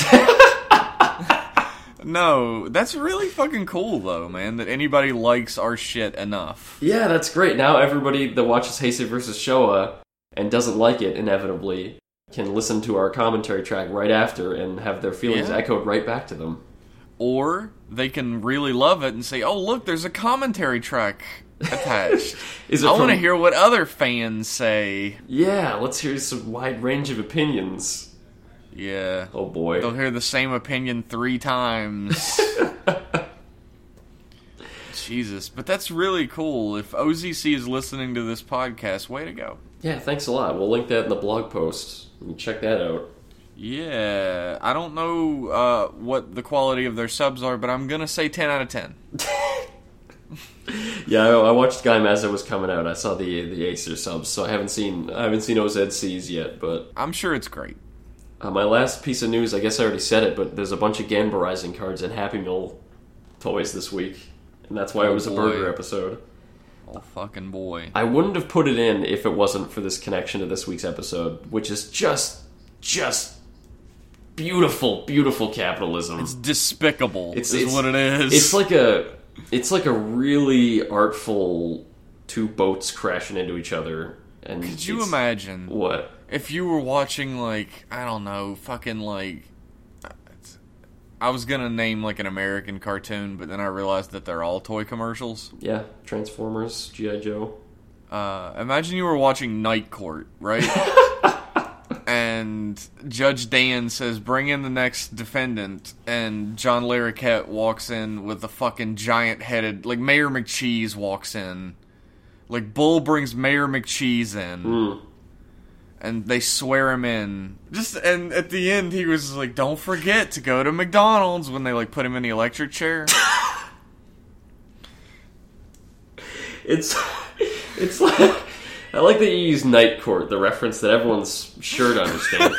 Speaker 1: No, that's really fucking cool, though, man, that anybody likes our shit enough.
Speaker 2: Yeah, that's great. Now everybody that watches Heisei versus. Showa and doesn't like it, inevitably, can listen to our commentary track right after and have their feelings
Speaker 1: Yeah.
Speaker 2: echoed right back to them.
Speaker 1: Or they can really love it and say, oh, look, there's a commentary track attached.
Speaker 2: Is it
Speaker 1: I
Speaker 2: from-
Speaker 1: want to hear what other fans say.
Speaker 2: Yeah, let's hear some wide range of opinions.
Speaker 1: Yeah.
Speaker 2: Oh boy.
Speaker 1: They'll hear the same opinion three times. Jesus. But that's really cool. If O Z C is listening to this podcast, way to go.
Speaker 2: Yeah, thanks a lot. We'll link that in the blog post. You can check that out.
Speaker 1: Yeah. I don't know uh, what the quality of their subs are, but I'm going to say ten out of ten.
Speaker 2: Yeah, I, I watched Gaim as it was coming out. I saw the the Acer subs, so I haven't seen I haven't seen O Z C's yet. But
Speaker 1: I'm sure it's great.
Speaker 2: uh, my last piece of news, I guess I already said it, but there's a bunch of Ganba Rising cards and Happy Meal toys this week, and that's why it was a
Speaker 1: boy.
Speaker 2: burger episode.
Speaker 1: Oh, fucking boy.
Speaker 2: I wouldn't have put it in if it wasn't for this connection to this week's episode, which is just just beautiful, beautiful capitalism.
Speaker 1: It's despicable,
Speaker 2: It's-
Speaker 1: is
Speaker 2: it's-
Speaker 1: what it is.
Speaker 2: It's like a, it's like a really artful two boats crashing into each other. And
Speaker 1: Could you
Speaker 2: it's-
Speaker 1: imagine
Speaker 2: what?
Speaker 1: if you were watching, like, I don't know, fucking, like... I was gonna name, like, an American cartoon, but then I realized that they're all toy commercials.
Speaker 2: Yeah, Transformers, G I Joe.
Speaker 1: Uh, imagine you were watching Night Court, right? And Judge Dan says, bring in the next defendant, and John Larroquette walks in with a fucking giant-headed... Like, Mayor McCheese walks in. Like, Bull brings Mayor McCheese in.
Speaker 2: Mm.
Speaker 1: And they swear him in. Just and at the end he was like, don't forget to go to McDonald's, when they like put him in the electric chair.
Speaker 2: It's it's like I like that you use Night Court, the reference that everyone's sure to understand.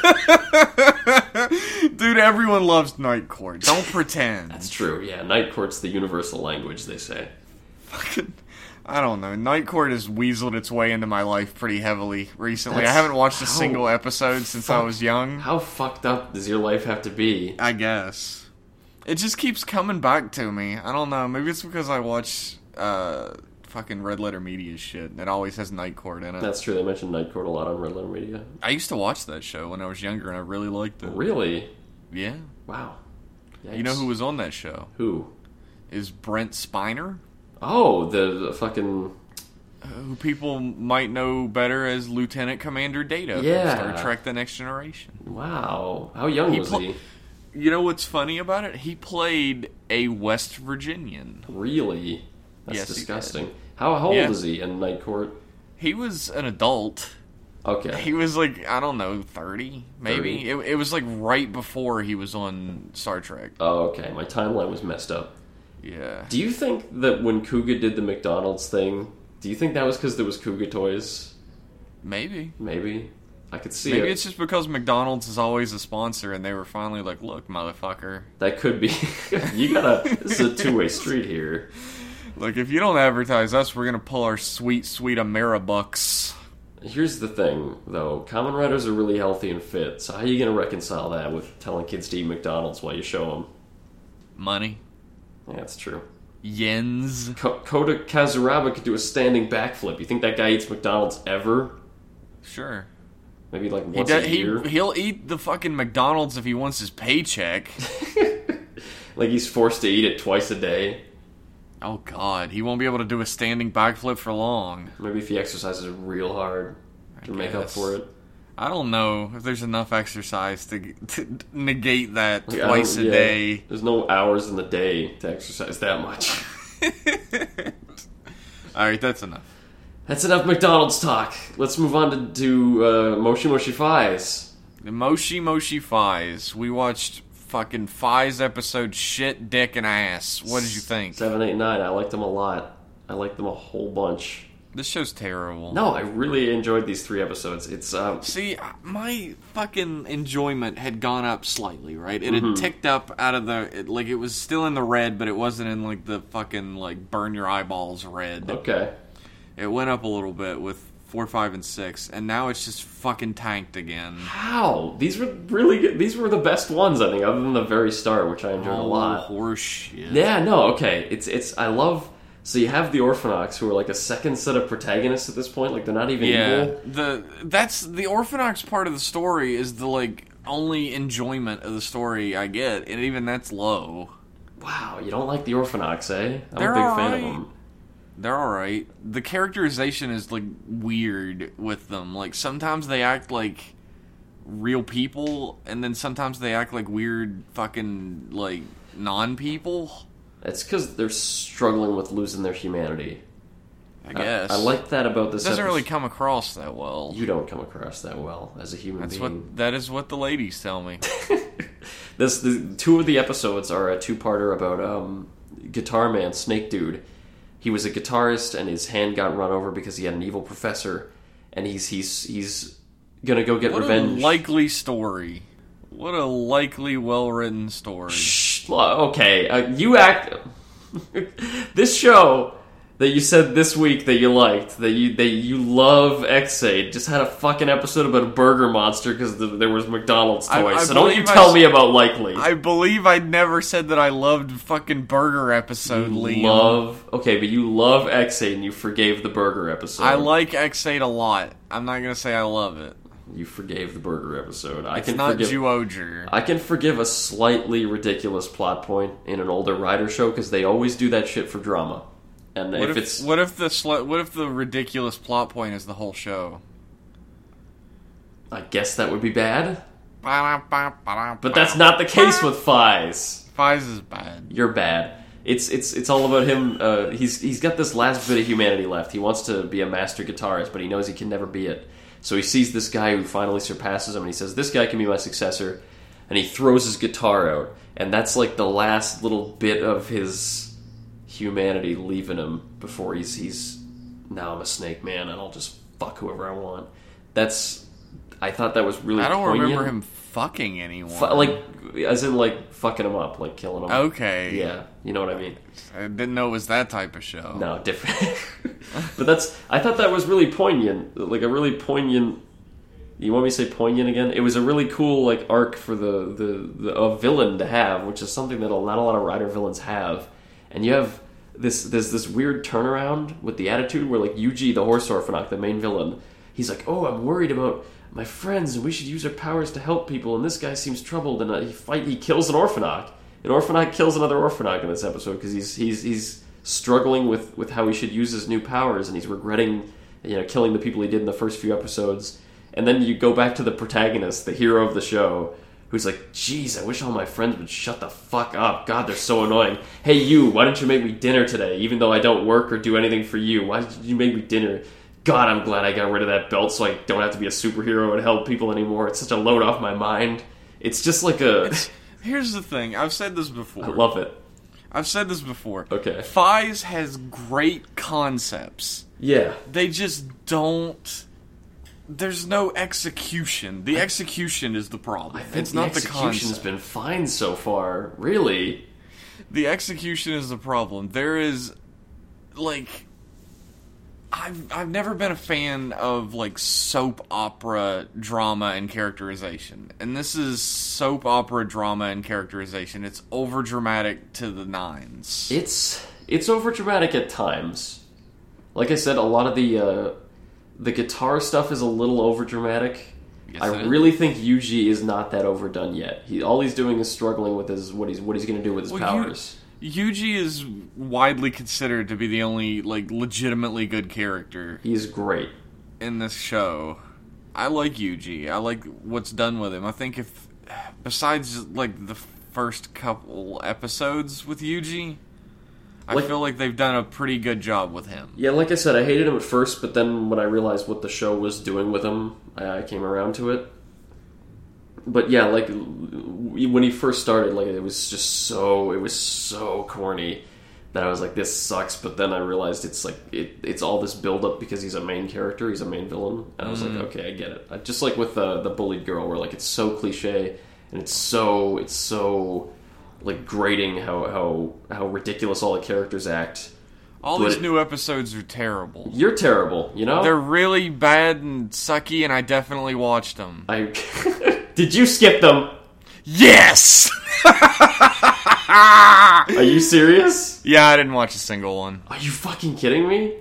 Speaker 1: Dude, everyone loves Night Court. Don't pretend.
Speaker 2: That's true. Yeah, Night Court's the universal language, they say.
Speaker 1: Fucking, I don't know. Night Court has weaseled its way into my life pretty heavily recently.
Speaker 2: That's
Speaker 1: I haven't watched a
Speaker 2: how
Speaker 1: single episode since
Speaker 2: fuck-
Speaker 1: I was young.
Speaker 2: How fucked up does your life have to be?
Speaker 1: I guess. It just keeps coming back to me. I don't know. Maybe it's because I watch uh, fucking Red Letter Media shit. It always has Night Court in it.
Speaker 2: That's true. They mentioned Night Court a lot on Red Letter Media.
Speaker 1: I used to watch that show when I was younger, and I really liked it.
Speaker 2: Really?
Speaker 1: Yeah.
Speaker 2: Wow. Yikes.
Speaker 1: You know who was on that show?
Speaker 2: Who?
Speaker 1: Is Brent Spiner,
Speaker 2: Oh, the, the fucking...
Speaker 1: uh, who people might know better as Lieutenant Commander Data
Speaker 2: Yeah.
Speaker 1: from Star Trek The Next Generation.
Speaker 2: Wow. How young
Speaker 1: He
Speaker 2: was
Speaker 1: pl-
Speaker 2: he?
Speaker 1: You know what's funny about it? He played a West Virginian.
Speaker 2: Really? That's
Speaker 1: Yes, he
Speaker 2: disgusting. How, how old
Speaker 1: Yeah.
Speaker 2: is he in Night Court?
Speaker 1: He was an adult.
Speaker 2: Okay.
Speaker 1: He was like, I don't know, thirty, maybe.
Speaker 2: thirty?
Speaker 1: It, it was like right before he was on Star Trek.
Speaker 2: Oh, okay. My timeline was messed up.
Speaker 1: Yeah.
Speaker 2: Do you think that when Kuga did the McDonald's thing, do you think that was because there was Kuga toys?
Speaker 1: Maybe.
Speaker 2: Maybe. I could see
Speaker 1: Maybe
Speaker 2: it.
Speaker 1: it's just because McDonald's is always a sponsor and they were finally like, look, motherfucker.
Speaker 2: That could be. You gotta... This is a two-way street here.
Speaker 1: Look, if you don't advertise us, we're going to pull our sweet, sweet Ameribucks.
Speaker 2: Here's the thing, though. Kamen Riders are really healthy and fit, so how are you going to reconcile that with telling kids to eat McDonald's while you show them?
Speaker 1: Money.
Speaker 2: Yeah, that's true.
Speaker 1: Yens.
Speaker 2: Ko- Kota Kazuraba could do a standing backflip. You think that guy eats McDonald's ever?
Speaker 1: Sure.
Speaker 2: Maybe like
Speaker 1: He
Speaker 2: once
Speaker 1: does,
Speaker 2: a
Speaker 1: he,
Speaker 2: year?
Speaker 1: he'll eat the fucking McDonald's if he wants his paycheck.
Speaker 2: Like he's forced to eat it twice a day?
Speaker 1: Oh, God. He won't be able to do a standing backflip for long.
Speaker 2: Maybe if he exercises real hard to make up
Speaker 1: guess.
Speaker 2: for it.
Speaker 1: I don't know if there's enough exercise to, to negate that
Speaker 2: Like, I
Speaker 1: twice
Speaker 2: don't-
Speaker 1: a
Speaker 2: yeah,
Speaker 1: day.
Speaker 2: There's no hours in the day to exercise that much.
Speaker 1: Alright, that's enough.
Speaker 2: That's enough McDonald's talk. Let's move on to, to uh, Moshi Moshi Fies.
Speaker 1: The Moshi Moshi Fies. We watched fucking Fies episode Shit, Dick, and Ass. What did you think?
Speaker 2: Seven, eight, nine. I liked them a lot. I liked them a whole bunch.
Speaker 1: This show's terrible.
Speaker 2: No, I really enjoyed these three episodes. It's um,
Speaker 1: See, my fucking enjoyment had gone up slightly, right? It had
Speaker 2: Mm-hmm.
Speaker 1: ticked up out of the... It, like, it was still in the red, but it wasn't in, like, the fucking, like, burn your eyeballs red.
Speaker 2: okay.
Speaker 1: It went up a little bit with four, five, and six, and now it's just fucking tanked again.
Speaker 2: How? These were really good. These were the best ones, I think, other than the very start, which I enjoyed a
Speaker 1: Oh,
Speaker 2: lot.
Speaker 1: horse shit.
Speaker 2: Yeah, no, okay. It's it's. I love. So you have the Orphanox, who are like a second set of protagonists at this point. Like they're not even
Speaker 1: Yeah,
Speaker 2: evil.
Speaker 1: the that's the Orphanox part of the story is the like only enjoyment of the story I get, and even that's low.
Speaker 2: Wow, you don't like the Orphanox, eh? I'm
Speaker 1: They're
Speaker 2: a big
Speaker 1: all
Speaker 2: fan
Speaker 1: right.
Speaker 2: of them.
Speaker 1: They're alright. The characterization is like weird with them. Like sometimes they act like real people, and then sometimes they act like weird fucking like non-people.
Speaker 2: It's because they're struggling with losing their humanity.
Speaker 1: I guess
Speaker 2: I, I like that about this.
Speaker 1: It doesn't
Speaker 2: episode.
Speaker 1: really come across that well.
Speaker 2: You don't come across that well as a human
Speaker 1: That's
Speaker 2: being.
Speaker 1: what that is what the ladies tell me.
Speaker 2: This the two of the episodes are a two-parter about um, Guitar Man, Snake Dude. He was a guitarist, and his hand got run over because he had an evil professor, and he's he's he's gonna go get
Speaker 1: What
Speaker 2: revenge.
Speaker 1: a likely story. What a likely, well-written story.
Speaker 2: Shh, okay, uh, you act. This show that you said this week that you liked, that you that you love X-Aid, just had a fucking episode about a burger monster because the, there was McDonald's toys.
Speaker 1: I- I
Speaker 2: so don't you
Speaker 1: believe I
Speaker 2: tell
Speaker 1: s-
Speaker 2: me about Likely.
Speaker 1: I believe I never said that I loved fucking Burger episode,
Speaker 2: You
Speaker 1: Liam.
Speaker 2: love okay, but you love X-Aid and you forgave the burger episode.
Speaker 1: I like X eight a lot. I'm not gonna say I love it.
Speaker 2: You forgave the burger episode. I
Speaker 1: It's
Speaker 2: can
Speaker 1: not
Speaker 2: forgive.
Speaker 1: Juoger.
Speaker 2: I can forgive a slightly ridiculous plot point in an older Rider show because they always do that shit for drama. And
Speaker 1: What
Speaker 2: if,
Speaker 1: if,
Speaker 2: it's
Speaker 1: what if the sl- what if the ridiculous plot point is the whole show?
Speaker 2: I guess that would be bad.
Speaker 1: But
Speaker 2: But that's not the case with Fies.
Speaker 1: Fies is bad.
Speaker 2: You're bad. It's it's it's all about him. Uh, he's he's got this last bit of humanity left. He wants to be a master guitarist, but he knows he can never be it. So he sees this guy who finally surpasses him, and he says, "This guy can be my successor." And he throws his guitar out, and that's like the last little bit of his humanity leaving him before he's he's now I'm a snake man and I'll just fuck whoever I want. That's I thought that was really
Speaker 1: I don't
Speaker 2: poignant.
Speaker 1: remember him fucking anyone.
Speaker 2: Fu- like as in like fucking him up, like killing him.
Speaker 1: Okay.
Speaker 2: Yeah, you know what I mean.
Speaker 1: I didn't know it was that type of show.
Speaker 2: No, different. But that's I thought that was really poignant, like a really poignant. You want me to say poignant again? It was a really cool like arc for the the, the a villain to have, which is something that not a lot of Rider villains have. And you have this there's this weird turnaround with the attitude where like Yuji, the Horse Orphanok, the main villain, he's like, oh, I'm worried about my friends and we should use our powers to help people. And this guy seems troubled, and uh, he fight he kills an Orphanok. An Orphanok kills another Orphanok in this episode because he's he's he's struggling with, with how he should use his new powers, and he's regretting, you know, killing the people he did in the first few episodes. And then you go back to the protagonist, the hero of the show, who's like, jeez, I wish all my friends would shut the fuck up. God, they're so annoying. Hey, you, why don't you make me dinner today? Even though I don't work or do anything for you, why did you make me dinner? God, I'm glad I got rid of that belt so I don't have to be a superhero and help people anymore. It's such a load off my mind. It's just like a...
Speaker 1: It's, here's the thing. I've said this before.
Speaker 2: I love it.
Speaker 1: I've said this before.
Speaker 2: Okay.
Speaker 1: Fies has great concepts.
Speaker 2: Yeah.
Speaker 1: They just don't... There's no execution. The execution is the problem.
Speaker 2: I think
Speaker 1: it's
Speaker 2: the
Speaker 1: not the
Speaker 2: execution's
Speaker 1: concept.
Speaker 2: been fine so far. Really.
Speaker 1: The execution is the problem. There is, like, I've I've never been a fan of like soap opera drama and characterization, and this is soap opera drama and characterization. It's over dramatic to the nines.
Speaker 2: It's it's over dramatic at times. Like I said, a lot of the uh, the guitar stuff is a little over dramatic.
Speaker 1: Yes,
Speaker 2: I
Speaker 1: it is.
Speaker 2: really think Yuji is not that overdone yet. He all he's doing is struggling with his what he's what he's going to do with his
Speaker 1: Well, you-
Speaker 2: powers.
Speaker 1: Yuji is widely considered to be the only like legitimately good character
Speaker 2: He's great.
Speaker 1: in this show. I like Yuji. I like what's done with him. I think if besides like the first couple episodes with Yuji, I
Speaker 2: Like-
Speaker 1: feel like they've done a pretty good job with him.
Speaker 2: Yeah, like I said, I hated him at first, but then when I realized what the show was doing with him, I, I came around to it. But yeah, like when he first started, like it was just so it was so corny that I was like, this sucks. But then I realized it's like it, it's all this build up because he's a main character, he's a main villain, and I was like, okay, I get it. I, just like with the the bullied girl, where like it's so cliche and it's so it's so like grating how how how ridiculous all the characters act.
Speaker 1: All
Speaker 2: But
Speaker 1: these
Speaker 2: it-
Speaker 1: new episodes are terrible.
Speaker 2: You're terrible, you know.
Speaker 1: They're really bad and sucky, and I definitely watched them.
Speaker 2: I did you skip them?
Speaker 1: Yes!
Speaker 2: Are you serious?
Speaker 1: Yeah, I didn't watch a single one.
Speaker 2: Are you fucking kidding me?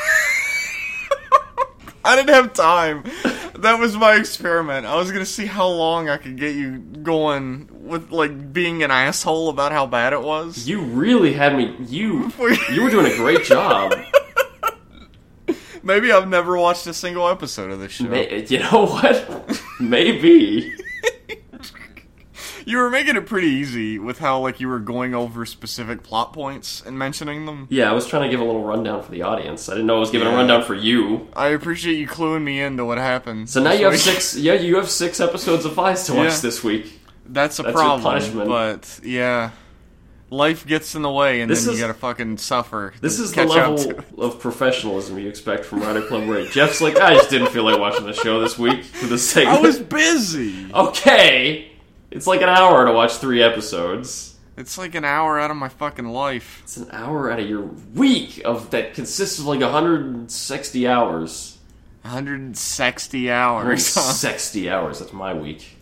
Speaker 1: I didn't have time. That was my experiment. I was gonna see how long I could get you going with, like, being an asshole about how bad it was.
Speaker 2: You really had me. You you were doing a great job.
Speaker 1: Maybe I've never watched a single episode of this show.
Speaker 2: May, you know what? Maybe.
Speaker 1: You were making it pretty easy with how, like, you were going over specific plot points and mentioning them.
Speaker 2: Yeah, I was trying to give a little rundown for the audience. I didn't know I was giving
Speaker 1: Yeah.
Speaker 2: a rundown for you.
Speaker 1: I appreciate you cluing me into what happened.
Speaker 2: So now you have
Speaker 1: This week.
Speaker 2: six. Yeah, you have six episodes of Vice to watch
Speaker 1: Yeah.
Speaker 2: this week.
Speaker 1: That's a
Speaker 2: That's your
Speaker 1: problem,
Speaker 2: punishment.
Speaker 1: but, yeah. Life gets in the way, and
Speaker 2: This
Speaker 1: then
Speaker 2: is-
Speaker 1: you gotta fucking suffer.
Speaker 2: This
Speaker 1: to
Speaker 2: is the
Speaker 1: catch up
Speaker 2: level
Speaker 1: to-
Speaker 2: of professionalism you expect from Rider Club Ray. Jeff's like, I just didn't feel like watching the show this week for the sake
Speaker 1: I
Speaker 2: of
Speaker 1: was busy!
Speaker 2: Okay! It's like an hour to watch three episodes.
Speaker 1: It's like an hour out of my fucking life.
Speaker 2: It's an hour out of your week of that consists of like one hundred sixty hours.
Speaker 1: one hundred sixty
Speaker 2: one hundred
Speaker 1: hours.
Speaker 2: sixty hours, that's my week.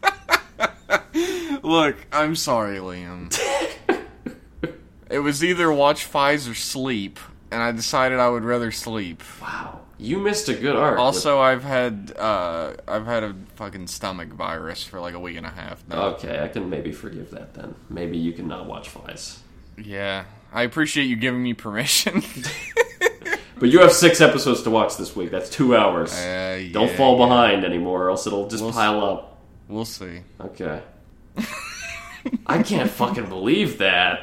Speaker 1: Look, I'm sorry, Liam. It was either watch Fies or sleep, and I decided I would rather sleep.
Speaker 2: Wow. You missed a good arc.
Speaker 1: Also, I've had uh, I've had a fucking stomach virus for like a week and a half now.
Speaker 2: Okay, I can maybe forgive that then. Maybe you can not watch Vice.
Speaker 1: Yeah, I appreciate you giving me permission.
Speaker 2: But you have six episodes to watch this week. That's two hours.
Speaker 1: Uh,
Speaker 2: Don't
Speaker 1: yeah,
Speaker 2: fall
Speaker 1: yeah.
Speaker 2: behind anymore, or else it'll just
Speaker 1: We'll
Speaker 2: pile up.
Speaker 1: We'll see.
Speaker 2: Okay. I can't fucking believe that.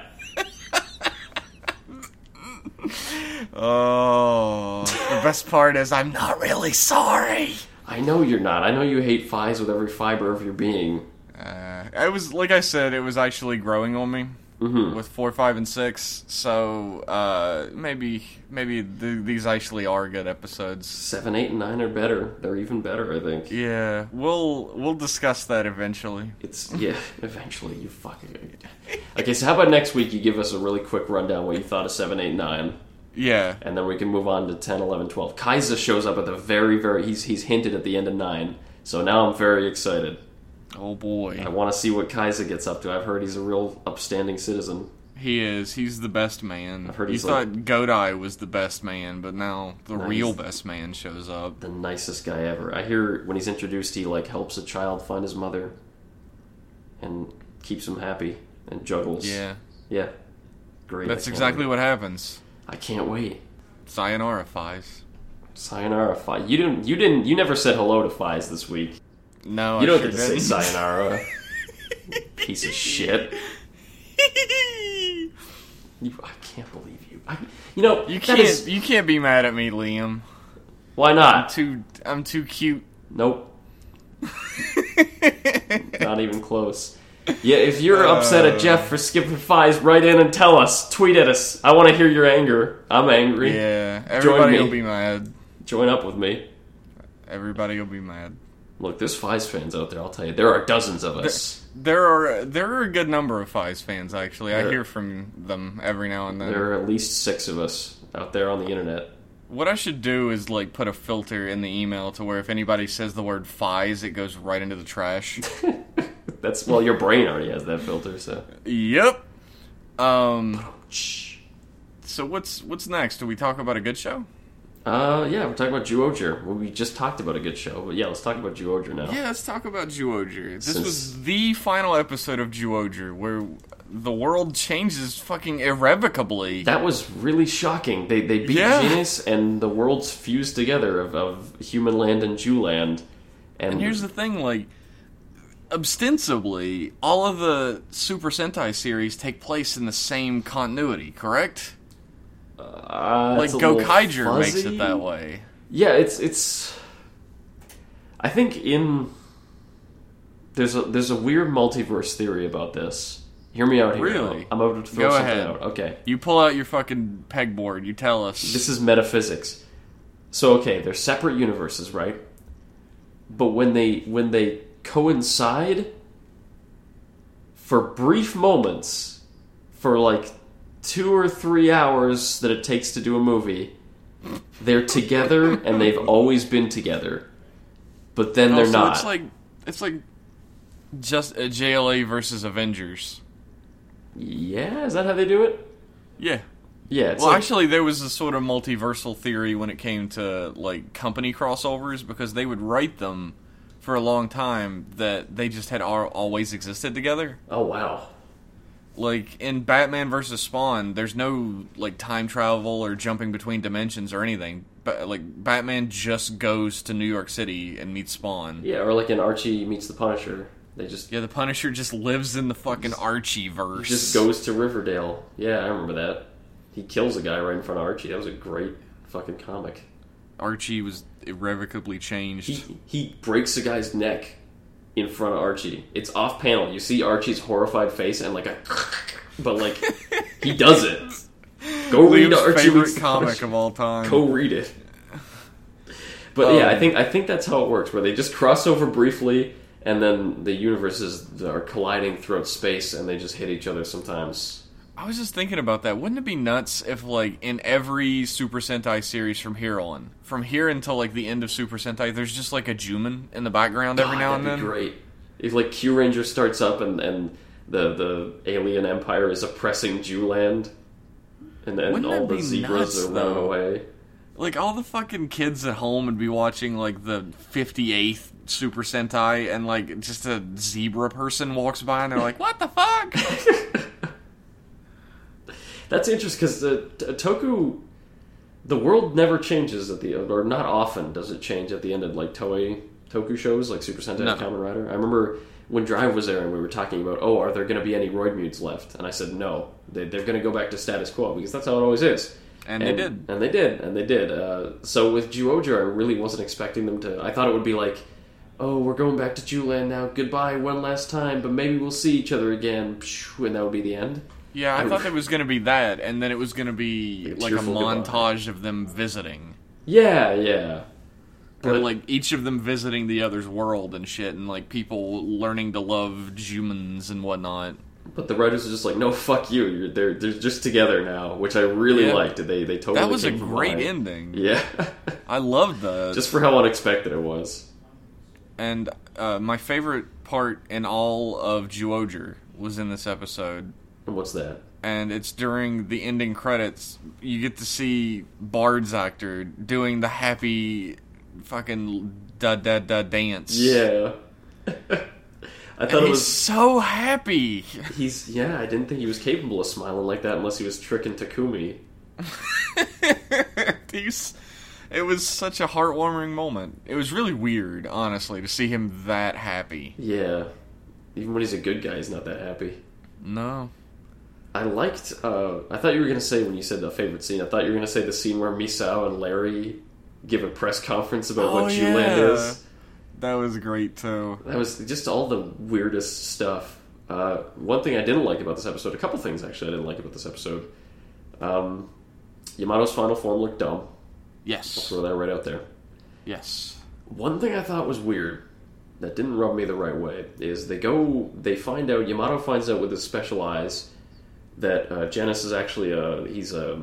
Speaker 1: Oh, the best part is I'm not really sorry.
Speaker 2: I know you're not. I know you hate Fies with every fiber of your being.
Speaker 1: Uh, I was like I said, it was actually growing on me.
Speaker 2: mm-hmm.
Speaker 1: with four, five, and six. So uh, maybe maybe th- these actually are good episodes.
Speaker 2: Seven, eight, and nine are better. They're even better, I think.
Speaker 1: Yeah, we'll we'll discuss that eventually.
Speaker 2: It's yeah, eventually you fucking. Okay, so how about next week you give us a really quick rundown what you thought of seven, eight, nine.
Speaker 1: Yeah.
Speaker 2: And then we can move on to ten, eleven, twelve. Kaiser shows up at the very, very... He's he's hinted at the end of nine. So now I'm very excited.
Speaker 1: Oh, boy.
Speaker 2: I want to see what Kaiser gets up to. I've heard he's a real upstanding citizen.
Speaker 1: He is. He's the best man.
Speaker 2: I've heard
Speaker 1: you
Speaker 2: he's
Speaker 1: thought
Speaker 2: like,
Speaker 1: Godai was the best man, but now the
Speaker 2: no,
Speaker 1: real best man shows up.
Speaker 2: The nicest guy ever. I hear when he's introduced, he like helps a child find his mother. And keeps him happy. And juggles.
Speaker 1: Yeah.
Speaker 2: Yeah. Great.
Speaker 1: That's exactly wait. what happens.
Speaker 2: I can't wait.
Speaker 1: Sayonara, Fies.
Speaker 2: Sayonara, Fies. You didn't. You didn't. You never said hello to Fies this week.
Speaker 1: No,
Speaker 2: you
Speaker 1: I
Speaker 2: don't
Speaker 1: sure
Speaker 2: get to
Speaker 1: didn't.
Speaker 2: say sayonara. Piece of shit. You, I can't believe you. I, you know
Speaker 1: you can't. Is, you can't be mad at me, Liam.
Speaker 2: Why not?
Speaker 1: I'm too. I'm too cute.
Speaker 2: Nope. Not even close. Yeah, if you're uh, upset at Jeff for skipping Fies, write in and tell us. Tweet at us. I want to hear your anger. I'm angry.
Speaker 1: Yeah, everybody will be mad.
Speaker 2: Join up with me.
Speaker 1: Everybody will be mad.
Speaker 2: Look, there's Fies fans out there, I'll tell you. There are dozens of us.
Speaker 1: There, there are there are a good number of Fies fans, actually. There, I hear from them every now and then.
Speaker 2: There are at least six of us out there on the internet.
Speaker 1: What I should do is, like, put a filter in the email to where if anybody says the word Fies, it goes right into the trash.
Speaker 2: That's, well, your brain already has that filter, so.
Speaker 1: Yep. Um. So what's what's next? Do we talk about a good show?
Speaker 2: Uh, yeah, we're talking about Zyuohger. Well, we just talked about a good show, but yeah, let's talk about Zyuohger now.
Speaker 1: Yeah, let's talk about Zyuohger. This
Speaker 2: Since...
Speaker 1: was the final episode of Zyuohger, where the world changes fucking irrevocably.
Speaker 2: That was really shocking. They they beat
Speaker 1: yeah.
Speaker 2: Genis, and the worlds fused together of, of Human Land and Zhuland. And,
Speaker 1: and here's the thing, like, ostensibly, all of the Super Sentai series take place in the same continuity, correct?
Speaker 2: Uh,
Speaker 1: like Gokaiger makes it that way.
Speaker 2: Yeah, it's it's. I think in there's a there's a weird multiverse theory about this. Hear me out here.
Speaker 1: Really?
Speaker 2: I'm about to throw
Speaker 1: Go
Speaker 2: something
Speaker 1: ahead.
Speaker 2: out. Okay.
Speaker 1: You pull out your fucking pegboard. You tell us.
Speaker 2: This is metaphysics. So okay, they're separate universes, right? But when they when they coincide for brief moments, for like two or three hours that it takes to do a movie, they're together and they've always been together. But then
Speaker 1: oh,
Speaker 2: they're
Speaker 1: so
Speaker 2: not.
Speaker 1: It's like it's like just a J L A versus Avengers.
Speaker 2: Yeah, is that how they do it?
Speaker 1: Yeah.
Speaker 2: Yeah. It's
Speaker 1: well,
Speaker 2: like,
Speaker 1: actually, there was a sort of multiversal theory when it came to like company crossovers, because they would write them for a long time that they just had al- always existed together.
Speaker 2: Oh wow.
Speaker 1: Like, in Batman versus Spawn, there's no, like, time travel or jumping between dimensions or anything. But, like, Batman just goes to New York City and meets Spawn.
Speaker 2: Yeah, or like in Archie Meets the Punisher. They just...
Speaker 1: Yeah, the Punisher just lives in the fucking Archie-verse.
Speaker 2: Just goes to Riverdale. Yeah, I remember that. He kills a guy right in front of Archie. That was a great fucking comic.
Speaker 1: Archie was irrevocably changed.
Speaker 2: He, he breaks a guy's neck in front of Archie. It's off panel. You see Archie's horrified face and like a, but like he does it. Go read
Speaker 1: Liam's
Speaker 2: Archie
Speaker 1: favorite
Speaker 2: Meets
Speaker 1: comic
Speaker 2: Punisher.
Speaker 1: of all time.
Speaker 2: Go read it. But um, yeah, I think I think that's how it works. Where they just cross over briefly, and then the universes are colliding throughout space, and they just hit each other sometimes.
Speaker 1: I was just thinking about that. Wouldn't it be nuts if, like, in every Super Sentai series from here on, from here until, like, the end of Super Sentai, there's just, like, a Juman in the background every
Speaker 2: God,
Speaker 1: now and
Speaker 2: that'd
Speaker 1: then?
Speaker 2: be great. If, like, Q Ranger starts up and, and the, the alien empire is oppressing Zhuland, and then
Speaker 1: Wouldn't
Speaker 2: all
Speaker 1: that
Speaker 2: the
Speaker 1: be
Speaker 2: zebras
Speaker 1: nuts,
Speaker 2: are running
Speaker 1: though?
Speaker 2: away.
Speaker 1: Like, all the fucking kids at home would be watching, like, the fifty-eighth Super Sentai, and, like, just a zebra person walks by, and they're like, what the fuck?
Speaker 2: That's interesting, because the t- Toku, the world never changes at the, or not often does it change at the end of, like, Toei Toku shows, like Super Sentai
Speaker 1: No.
Speaker 2: and Kamen Rider. I remember when Drive was there and we were talking about, oh, are there going to be any Roid Mutes left? And I said, no, they, they're going to go back to status quo, because that's how it always is.
Speaker 1: And,
Speaker 2: and
Speaker 1: they did.
Speaker 2: And they did, and they did. Uh, so with Zyuohger, I really wasn't expecting them to, I thought it would be like, oh, we're going back to Zhuland now, goodbye one last time, but maybe we'll see each other again, and that would be the end.
Speaker 1: Yeah, I,
Speaker 2: I-
Speaker 1: thought there was going to be that, and then it was going to be
Speaker 2: Like a
Speaker 1: like a
Speaker 2: cheerful goodbye.
Speaker 1: montage of them visiting.
Speaker 2: Yeah, yeah.
Speaker 1: Or
Speaker 2: But-
Speaker 1: like each of them visiting the other's world and shit, and like people learning to love humans and whatnot.
Speaker 2: But the writers are just like, no, fuck you. You're, they're they're just together now, which I really
Speaker 1: Yeah.
Speaker 2: liked. They they totally
Speaker 1: That was a
Speaker 2: came from
Speaker 1: great
Speaker 2: behind.
Speaker 1: ending.
Speaker 2: Yeah,
Speaker 1: I loved that.
Speaker 2: just for how unexpected it was.
Speaker 1: And uh, my favorite part in all of Zyuohger was in this episode.
Speaker 2: And what's that?
Speaker 1: And it's during the ending credits. You get to see Bard's actor doing the happy fucking da da da dance.
Speaker 2: Yeah. I
Speaker 1: And
Speaker 2: thought it
Speaker 1: he's
Speaker 2: was
Speaker 1: so happy.
Speaker 2: he's yeah. I didn't think he was capable of smiling like that unless he was tricking Takumi.
Speaker 1: He's, it was such a heartwarming moment. It was really weird, honestly, to see him that happy.
Speaker 2: Yeah, even when he's a good guy, he's not that happy.
Speaker 1: No.
Speaker 2: I liked. Uh, I thought you were gonna say when you said the favorite scene. I thought you were gonna say the scene where Misao and Larry give a press conference about
Speaker 1: Oh,
Speaker 2: what
Speaker 1: yeah.
Speaker 2: Juland is.
Speaker 1: That was great, too.
Speaker 2: That was just all the weirdest stuff. Uh, one thing I didn't like about this episode, a couple things actually I didn't like about this episode. Um, Yamato's final form looked dumb. I'll
Speaker 1: Yes.
Speaker 2: throw that right out there.
Speaker 1: Yes.
Speaker 2: One thing I thought was weird that didn't rub me the right way is they go, they find out, Yamato finds out with his special eyes that uh, Genis is actually a, he's a,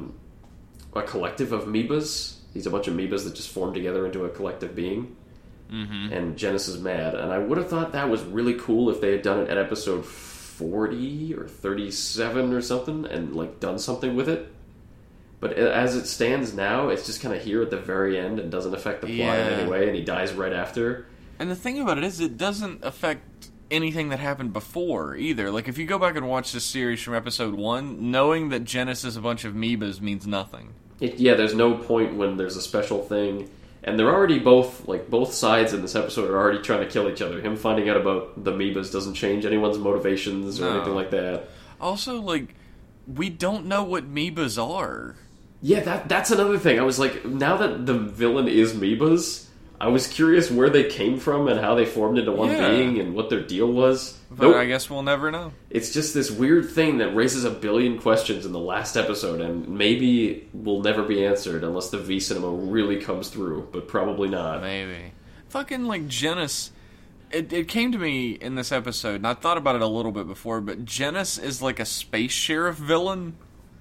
Speaker 2: a collective of amoebas. He's a bunch of amoebas that just form together into a collective being.
Speaker 1: Mm-hmm.
Speaker 2: And Genis is mad. And I would have thought that was really cool if they had done it at episode forty or thirty-seven or something and like done something with it. But as it stands now, it's just kind of here at the very end and doesn't affect the plot in
Speaker 1: Yeah.
Speaker 2: any way, and he dies right after.
Speaker 1: And the thing about it is, it doesn't affect anything that happened before either. Like, if you go back and watch this series from episode one, knowing that Genis is a bunch of amoebas means nothing.
Speaker 2: It, yeah, there's no point when there's a special thing. And they're already both, like, both sides in this episode are already trying to kill each other. Him finding out about the amoebas doesn't change anyone's motivations or
Speaker 1: No.
Speaker 2: anything like that.
Speaker 1: Also, like, we don't know what amoebas are.
Speaker 2: Yeah, that that's another thing. I was like, now that the villain is amoebas, I was curious where they came from and how they formed into one
Speaker 1: Yeah.
Speaker 2: being and what their deal was.
Speaker 1: But
Speaker 2: Nope.
Speaker 1: I guess we'll never know.
Speaker 2: It's just this weird thing that raises a billion questions in the last episode, and maybe will never be answered unless the V cinema really comes through, but probably not.
Speaker 1: Maybe. Fucking, like, Genis... It, it came to me in this episode, and I thought about it a little bit before, but Genis is like a space sheriff villain.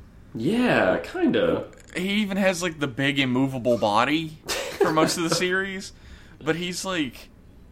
Speaker 2: Yeah, kinda.
Speaker 1: He even has, like, the big immovable body for most of the series. But he's, like...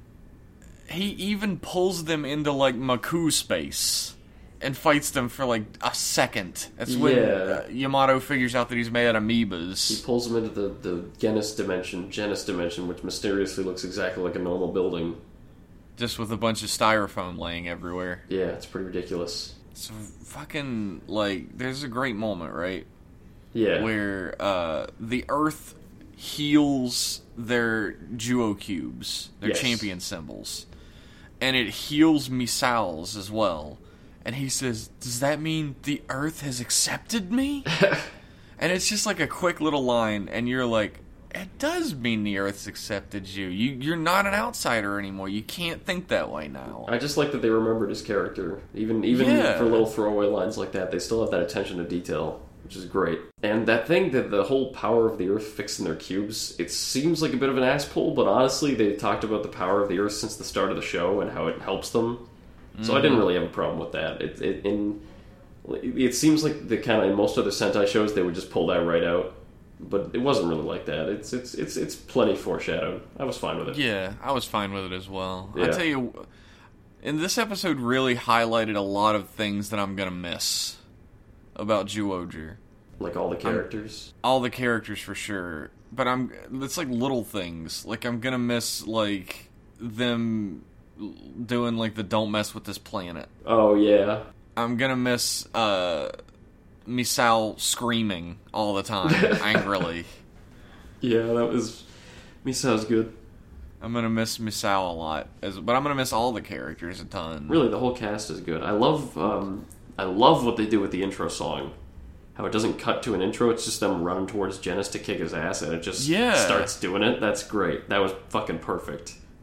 Speaker 1: He even pulls them into, like, Maku space and fights them for, like, a second. That's when
Speaker 2: Yeah.
Speaker 1: uh, Yamato figures out that he's made out of
Speaker 2: He
Speaker 1: amoebas.
Speaker 2: pulls him into the, the Genis dimension, Genis dimension, which mysteriously looks exactly like a normal building.
Speaker 1: Just with a bunch of styrofoam laying everywhere.
Speaker 2: Yeah, it's pretty ridiculous.
Speaker 1: So, fucking, like, there's a great moment, right?
Speaker 2: Yeah.
Speaker 1: Where uh, the Earth heals their Juo cubes, their
Speaker 2: Yes.
Speaker 1: champion symbols, and it heals Misao's as well. And he says, "Does that mean the Earth has accepted me?" And it's just like a quick little line, and you're like, "It does mean the Earth's accepted you. You you're not an outsider anymore. You can't think that way now."
Speaker 2: I just like that they remembered his character. Even even
Speaker 1: Yeah.
Speaker 2: for little throwaway lines like that, they still have that attention to detail, which is great. And that thing, that the whole power of the Earth fixing their cubes, it seems like a bit of an ass pull, but honestly, they talked about the power of the Earth since the start of the show and how it helps them. So I didn't really have a problem with that. It, it, in, it seems like the kind of in most other Sentai shows they would just pull that right out, but it wasn't really like that. It's it's it's it's plenty foreshadowed. I was fine with it.
Speaker 1: Yeah, I was fine with it as well. I
Speaker 2: Yeah.
Speaker 1: tell you, and this episode really highlighted a lot of things that I'm gonna miss about Zyuohger.
Speaker 2: Like all the characters.
Speaker 1: All the characters for sure, but I'm it's like little things. Like I'm gonna miss like them doing like the "don't mess with this planet."
Speaker 2: Oh yeah.
Speaker 1: I'm gonna miss uh, Misao screaming all the time angrily.
Speaker 2: Yeah, that was. Misao's good.
Speaker 1: I'm gonna miss Misao a lot, as, but I'm gonna miss all the characters a ton.
Speaker 2: Really, the whole cast is good. I love, um, I love what they do with the intro song. How it doesn't cut to an intro; it's just them running towards Genis to kick his ass, and it just
Speaker 1: Yeah.
Speaker 2: starts doing it. That's great. That was fucking perfect.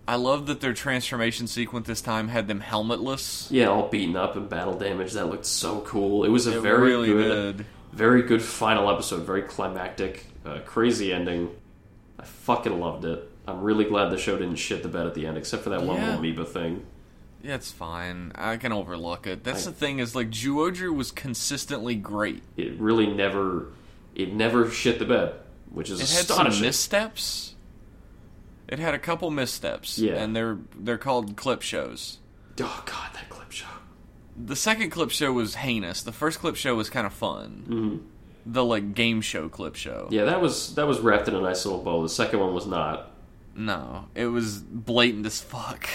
Speaker 1: I love that their transformation sequence this time had them helmetless.
Speaker 2: Yeah, all beaten up and battle damage. That looked so cool. It was a
Speaker 1: It
Speaker 2: very
Speaker 1: really
Speaker 2: good,
Speaker 1: did.
Speaker 2: very good final episode. Very climactic, uh, crazy ending. I fucking loved it. I'm really glad the show didn't shit the bed at the end, except for that one
Speaker 1: Yeah.
Speaker 2: little amoeba thing.
Speaker 1: Yeah, it's fine. I can overlook it. That's
Speaker 2: I-
Speaker 1: the thing is, like, Zyuohger was consistently great.
Speaker 2: It really never, it never shit the bed, which is
Speaker 1: It had
Speaker 2: astonishing.
Speaker 1: some missteps. It had a couple missteps.
Speaker 2: Yeah.
Speaker 1: And they're they're called clip shows.
Speaker 2: Oh god, that clip show.
Speaker 1: The second clip show was heinous. The first clip show was kind of fun.
Speaker 2: Mm-hmm.
Speaker 1: The, like, game show clip show.
Speaker 2: Yeah, that was that was wrapped in a nice little bow. The second one was not.
Speaker 1: No, it was blatant as fuck.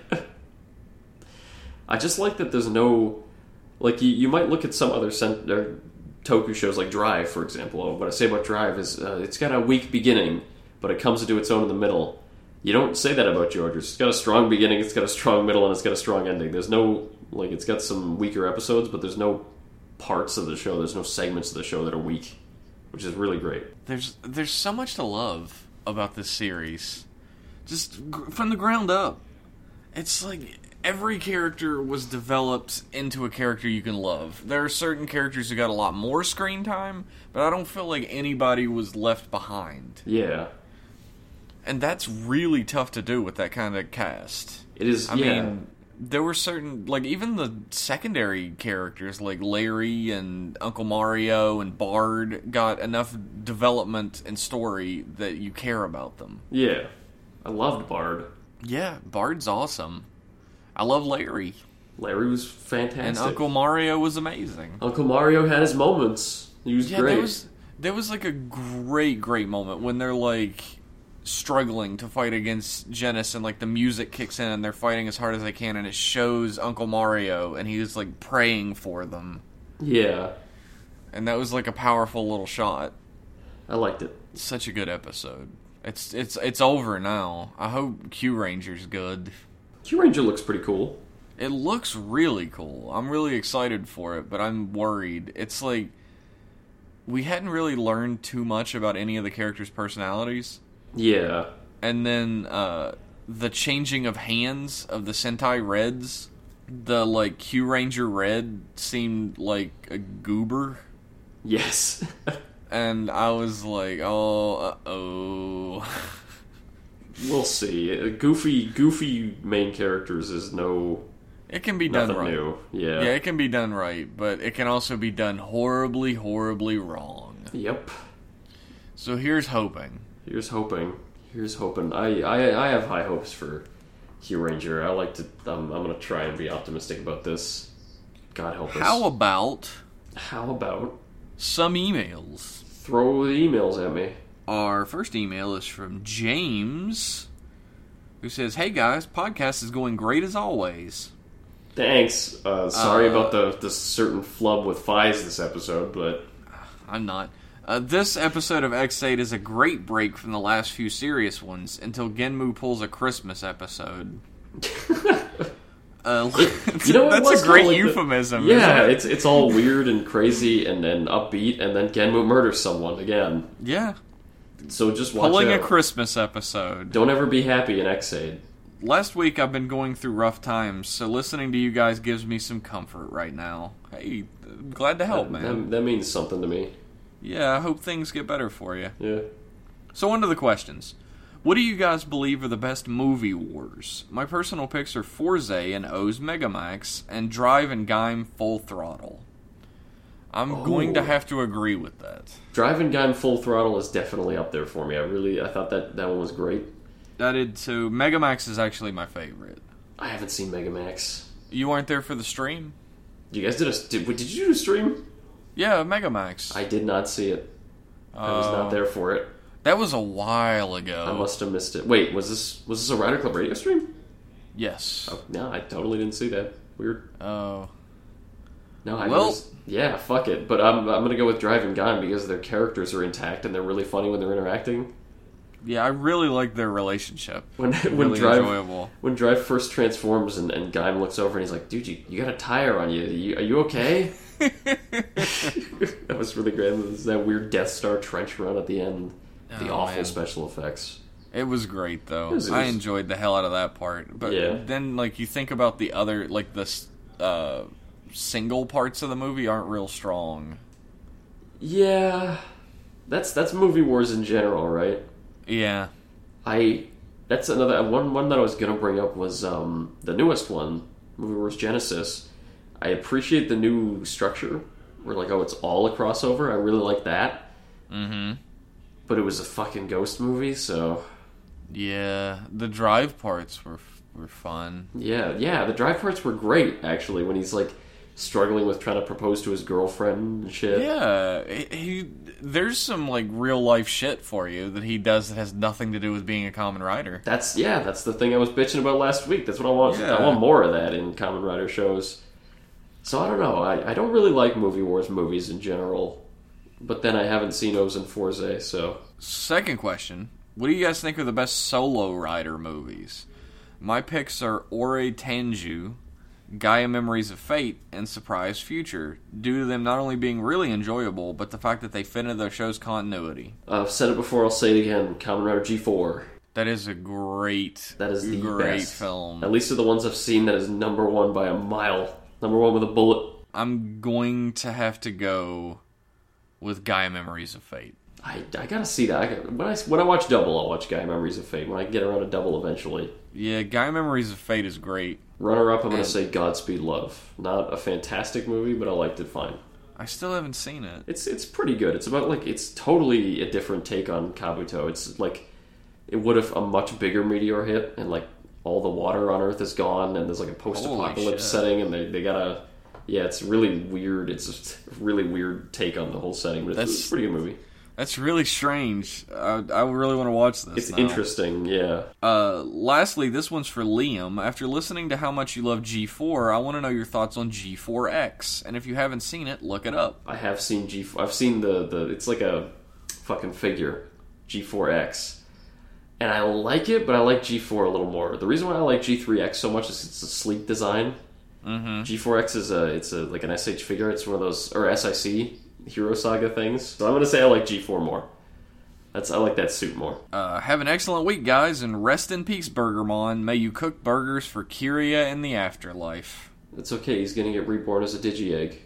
Speaker 2: I just like that there's no, like, you, you might look at some other cent- or Toku shows like Drive, for example. What I say about Drive is uh, it's got a weak beginning, but it comes into its own in the middle. You don't say that about Zyuohger. It's got a strong beginning, it's got a strong middle, and it's got a strong ending. There's no, like, it's got some weaker episodes, but there's no parts of the show, there's no segments of the show that are weak, which is really great.
Speaker 1: There's there's so much to love about this series. Just gr- from the ground up. It's like every character was developed into a character you can love. There are certain characters who got a lot more screen time, but I don't feel like anybody was left behind.
Speaker 2: Yeah.
Speaker 1: And that's really tough to do with that kind of cast.
Speaker 2: It is,
Speaker 1: I
Speaker 2: yeah.
Speaker 1: mean, there were certain, like, even the secondary characters, like Larry and Uncle Mario and Bard, got enough development and story that you care about them.
Speaker 2: Yeah. I loved Bard.
Speaker 1: Yeah, Bard's awesome. I love Larry.
Speaker 2: Larry was fantastic.
Speaker 1: And Uncle Mario was amazing.
Speaker 2: Uncle Mario had his moments. He was
Speaker 1: Yeah,
Speaker 2: great.
Speaker 1: there was, there was, like, a great, great moment when they're, like, struggling to fight against Genis, and, like, the music kicks in and they're fighting as hard as they can, and it shows Uncle Mario, and he's, like, praying for them.
Speaker 2: Yeah.
Speaker 1: And that was, like, a powerful little shot.
Speaker 2: I liked it.
Speaker 1: Such a good episode. It's it's it's over now. I hope Q Ranger's good.
Speaker 2: Q Ranger looks pretty cool.
Speaker 1: It looks really cool. I'm really excited for it, but I'm worried. It's like we hadn't really learned too much about any of the characters' personalities.
Speaker 2: Yeah.
Speaker 1: And then uh, the changing of hands of the Sentai Reds, the like Q Ranger Red seemed like a goober.
Speaker 2: Yes.
Speaker 1: And I was like, oh, uh-oh.
Speaker 2: We'll see. Uh, Goofy, goofy main characters is no
Speaker 1: It can be done
Speaker 2: nothing
Speaker 1: right.
Speaker 2: new. Yeah.
Speaker 1: Yeah, it can be done right, but it can also be done horribly, horribly wrong.
Speaker 2: Yep.
Speaker 1: So here's hoping.
Speaker 2: Here's hoping. Here's hoping. I, I, I have high hopes for Q Ranger. I like to. I'm, I'm gonna try and be optimistic about this. God help us.
Speaker 1: How about
Speaker 2: How about
Speaker 1: some emails?
Speaker 2: throw the emails at me?
Speaker 1: Our first email is from James, who says, "Hey guys, podcast is going great as always."
Speaker 2: Thanks. Uh, sorry
Speaker 1: Uh,
Speaker 2: about the the certain flub with Fies this episode, but
Speaker 1: I'm not. Uh, this episode of X eight is a great break from the last few serious ones until Genmu pulls a Christmas episode. Uh,
Speaker 2: you know, it
Speaker 1: that's
Speaker 2: was
Speaker 1: a great
Speaker 2: kinda like the-
Speaker 1: euphemism.
Speaker 2: yeah,
Speaker 1: isn't it?
Speaker 2: it's it's all weird and crazy and then upbeat, and then Genmu murders someone again.
Speaker 1: yeah.
Speaker 2: So just watch
Speaker 1: Pulling
Speaker 2: out.
Speaker 1: a Christmas episode.
Speaker 2: Don't ever be happy in X eight.
Speaker 1: Last week I've been going through rough times, so listening to you guys gives me some comfort right now. Hey, I'm glad to help,
Speaker 2: that,
Speaker 1: man.
Speaker 2: That, that means something to me.
Speaker 1: Yeah, I hope things get better for you.
Speaker 2: Yeah.
Speaker 1: So on to the questions. What do you guys believe are the best movie wars? My personal picks are Forze and O's Megamax, and Drive and Gaim Full Throttle. I'm
Speaker 2: Oh.
Speaker 1: going to have to agree with that.
Speaker 2: Driving Gun Full Throttle is definitely up there for me. I really, I thought that, that one was great.
Speaker 1: I did too. Megamax is actually my favorite.
Speaker 2: I haven't seen Megamax.
Speaker 1: You weren't there for the stream?
Speaker 2: You guys did a did, did you do a stream?
Speaker 1: Yeah, Megamax.
Speaker 2: I did not see it. I was not
Speaker 1: Oh.
Speaker 2: there for it.
Speaker 1: That was a while ago.
Speaker 2: I must have missed it. Wait, was this was this a Rider Club radio stream?
Speaker 1: Yes.
Speaker 2: Oh, no, I totally didn't see that. Weird.
Speaker 1: Oh.
Speaker 2: No, I
Speaker 1: Well-
Speaker 2: was, yeah, fuck it. But I'm I'm gonna go with Driving Gone because their characters are intact and they're really funny when they're interacting.
Speaker 1: Yeah, I really like their relationship.
Speaker 2: When when
Speaker 1: Really
Speaker 2: Drive
Speaker 1: enjoyable.
Speaker 2: when Drive first transforms and, and Gaim looks over and he's like, "Dude, you, you got a tire on you. Are you, are you okay?" That was really great. There's that weird Death Star trench run at the end. The
Speaker 1: Oh,
Speaker 2: awful
Speaker 1: man.
Speaker 2: special effects.
Speaker 1: It was great, though.
Speaker 2: It was- it
Speaker 1: I
Speaker 2: was-
Speaker 1: enjoyed the hell out of that part. But
Speaker 2: Yeah.
Speaker 1: then, like, you think about the other, like, the uh, single parts of the movie aren't real strong.
Speaker 2: Yeah, that's that's movie wars in general, right?
Speaker 1: Yeah.
Speaker 2: I that's another one. One that I was gonna bring up was um, the newest one, Movie Wars Genesis. I appreciate the new structure. Where like, oh, it's all a crossover. I really like that.
Speaker 1: Mm-hmm.
Speaker 2: But it was a fucking ghost movie, so
Speaker 1: Yeah. The drive parts were were fun.
Speaker 2: yeah, yeah. The drive parts were great actually. When he's like struggling with trying to propose to his girlfriend and shit.
Speaker 1: Yeah. He, he there's some, like, real life shit for you that he does that has nothing to do with being a Kamen Rider.
Speaker 2: That's yeah. That's the thing I was bitching about last week. That's what I want.
Speaker 1: Yeah.
Speaker 2: I want more of that in Kamen Rider shows. So I don't know. I, I don't really like Movie Wars movies in general, but then I haven't seen O's and Forze, so
Speaker 1: Second question. What do you guys think are the best solo rider movies? My picks are Ore Tenju, Gaia Memories of Fate, and Surprise Future, due to them not only being really enjoyable, but the fact that they fit into the show's continuity.
Speaker 2: I've said it before. I'll say it again. Kamen Rider G four.
Speaker 1: That is a great,
Speaker 2: That is the
Speaker 1: great
Speaker 2: best
Speaker 1: film.
Speaker 2: At least of the ones I've seen, that is number one by a mile. Number one with a bullet.
Speaker 1: I'm going to have to go with Gaia Memories of Fate.
Speaker 2: I, I gotta see that. I got, when I when I watch Double, I'll watch Gaia Memories of Fate. When I get around to Double eventually.
Speaker 1: Yeah, Gaia Memories of Fate is great.
Speaker 2: Runner up, I'm gonna
Speaker 1: And-
Speaker 2: say Godspeed Love. Not a fantastic movie, but I liked it fine.
Speaker 1: I still haven't seen it.
Speaker 2: It's it's pretty good. It's about like it's totally a different take on Kabuto. It's like it would if a much bigger meteor hit and like all the water on Earth is gone and there's like a post-apocalypse
Speaker 1: Holy shit.
Speaker 2: setting and they they gotta yeah it's really weird. It's just a really weird take on the whole setting, but it's,
Speaker 1: That's-
Speaker 2: it's a pretty good movie.
Speaker 1: That's really strange. I, I really want to watch this.
Speaker 2: It's
Speaker 1: now.
Speaker 2: interesting, yeah.
Speaker 1: Uh, lastly, this one's for Liam. After listening to how much you love G four, I want to know your thoughts on G four X. And if you haven't seen it, look it up.
Speaker 2: I have seen G. I've seen the the. It's like a fucking figure, G four X, and I like it, but I like G four a little more. The reason why I like G three X so much is it's a sleek design.
Speaker 1: Mm-hmm.
Speaker 2: G four X is a it's a like an S H figure. It's one of those or S I C Hero Saga things. So I'm gonna say I like G four more. That's I like that suit more.
Speaker 1: Uh, have an excellent week, guys, and rest in peace, Burgermon. May you cook burgers for Kyria in the afterlife.
Speaker 2: It's okay. He's gonna get reborn as a Digi Egg.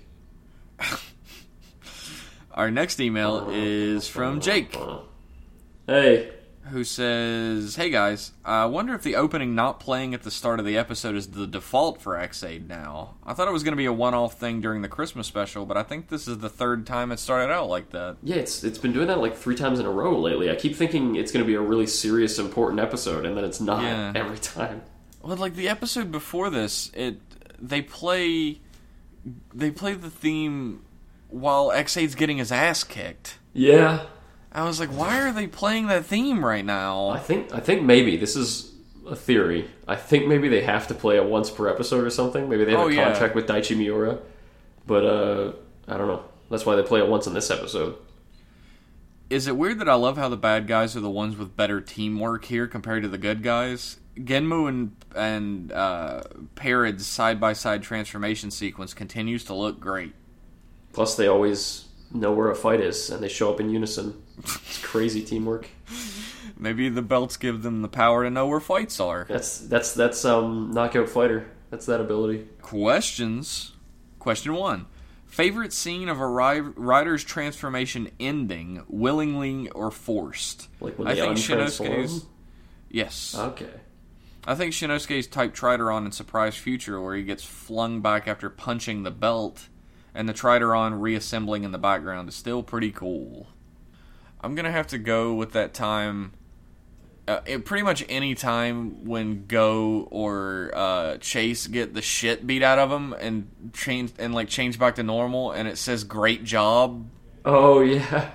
Speaker 1: Our next email is from Jake,
Speaker 2: Hey.
Speaker 1: who says, "Hey guys, I wonder if the opening not playing at the start of the episode is the default for X-Aid now. I thought it was going to be a one-off thing during the Christmas special, but I think this is the third time it started out like that."
Speaker 2: Yeah, it's it's been doing that like three times in a row lately. I keep thinking it's going to be a really serious, important episode, and then it's not
Speaker 1: Yeah.
Speaker 2: every time.
Speaker 1: Well, like the episode before this, it they play they play the theme while X-Aid's getting his ass kicked.
Speaker 2: Yeah,
Speaker 1: I was like, why are they playing that theme right
Speaker 2: I
Speaker 1: now?
Speaker 2: think I think maybe this is a theory. I think maybe they have to play it once per episode or something. Maybe they have
Speaker 1: Oh,
Speaker 2: a
Speaker 1: yeah.
Speaker 2: contract with Daichi Miura, but uh, I don't know. That's why they play it once in this episode.
Speaker 1: Is it weird that I love how the bad guys are the ones with better teamwork here compared to the good guys? Genmu and and uh, Parad's side-by-side transformation sequence continues to look great.
Speaker 2: Plus, they always know where a fight is, and they show up in unison. It's crazy teamwork.
Speaker 1: Maybe the belts give them the power to know where fights are.
Speaker 2: That's that's that's um knockout fighter. That's that ability.
Speaker 1: Questions. Question one. Favorite scene of a ri- rider's transformation ending, willingly or forced?
Speaker 2: Like when
Speaker 1: I
Speaker 2: they
Speaker 1: think
Speaker 2: untransform.
Speaker 1: Shinosuke's... Yes.
Speaker 2: Okay.
Speaker 1: I think Shinosuke's Type Trideron in Surprise Future, where he gets flung back after punching the belt, and the Trideron reassembling in the background is still pretty cool. I'm going to have to go with that time... Uh, it, pretty much any time when Go or uh, Chase get the shit beat out of them and change and like change back to normal, and it says "great job."
Speaker 2: Oh yeah.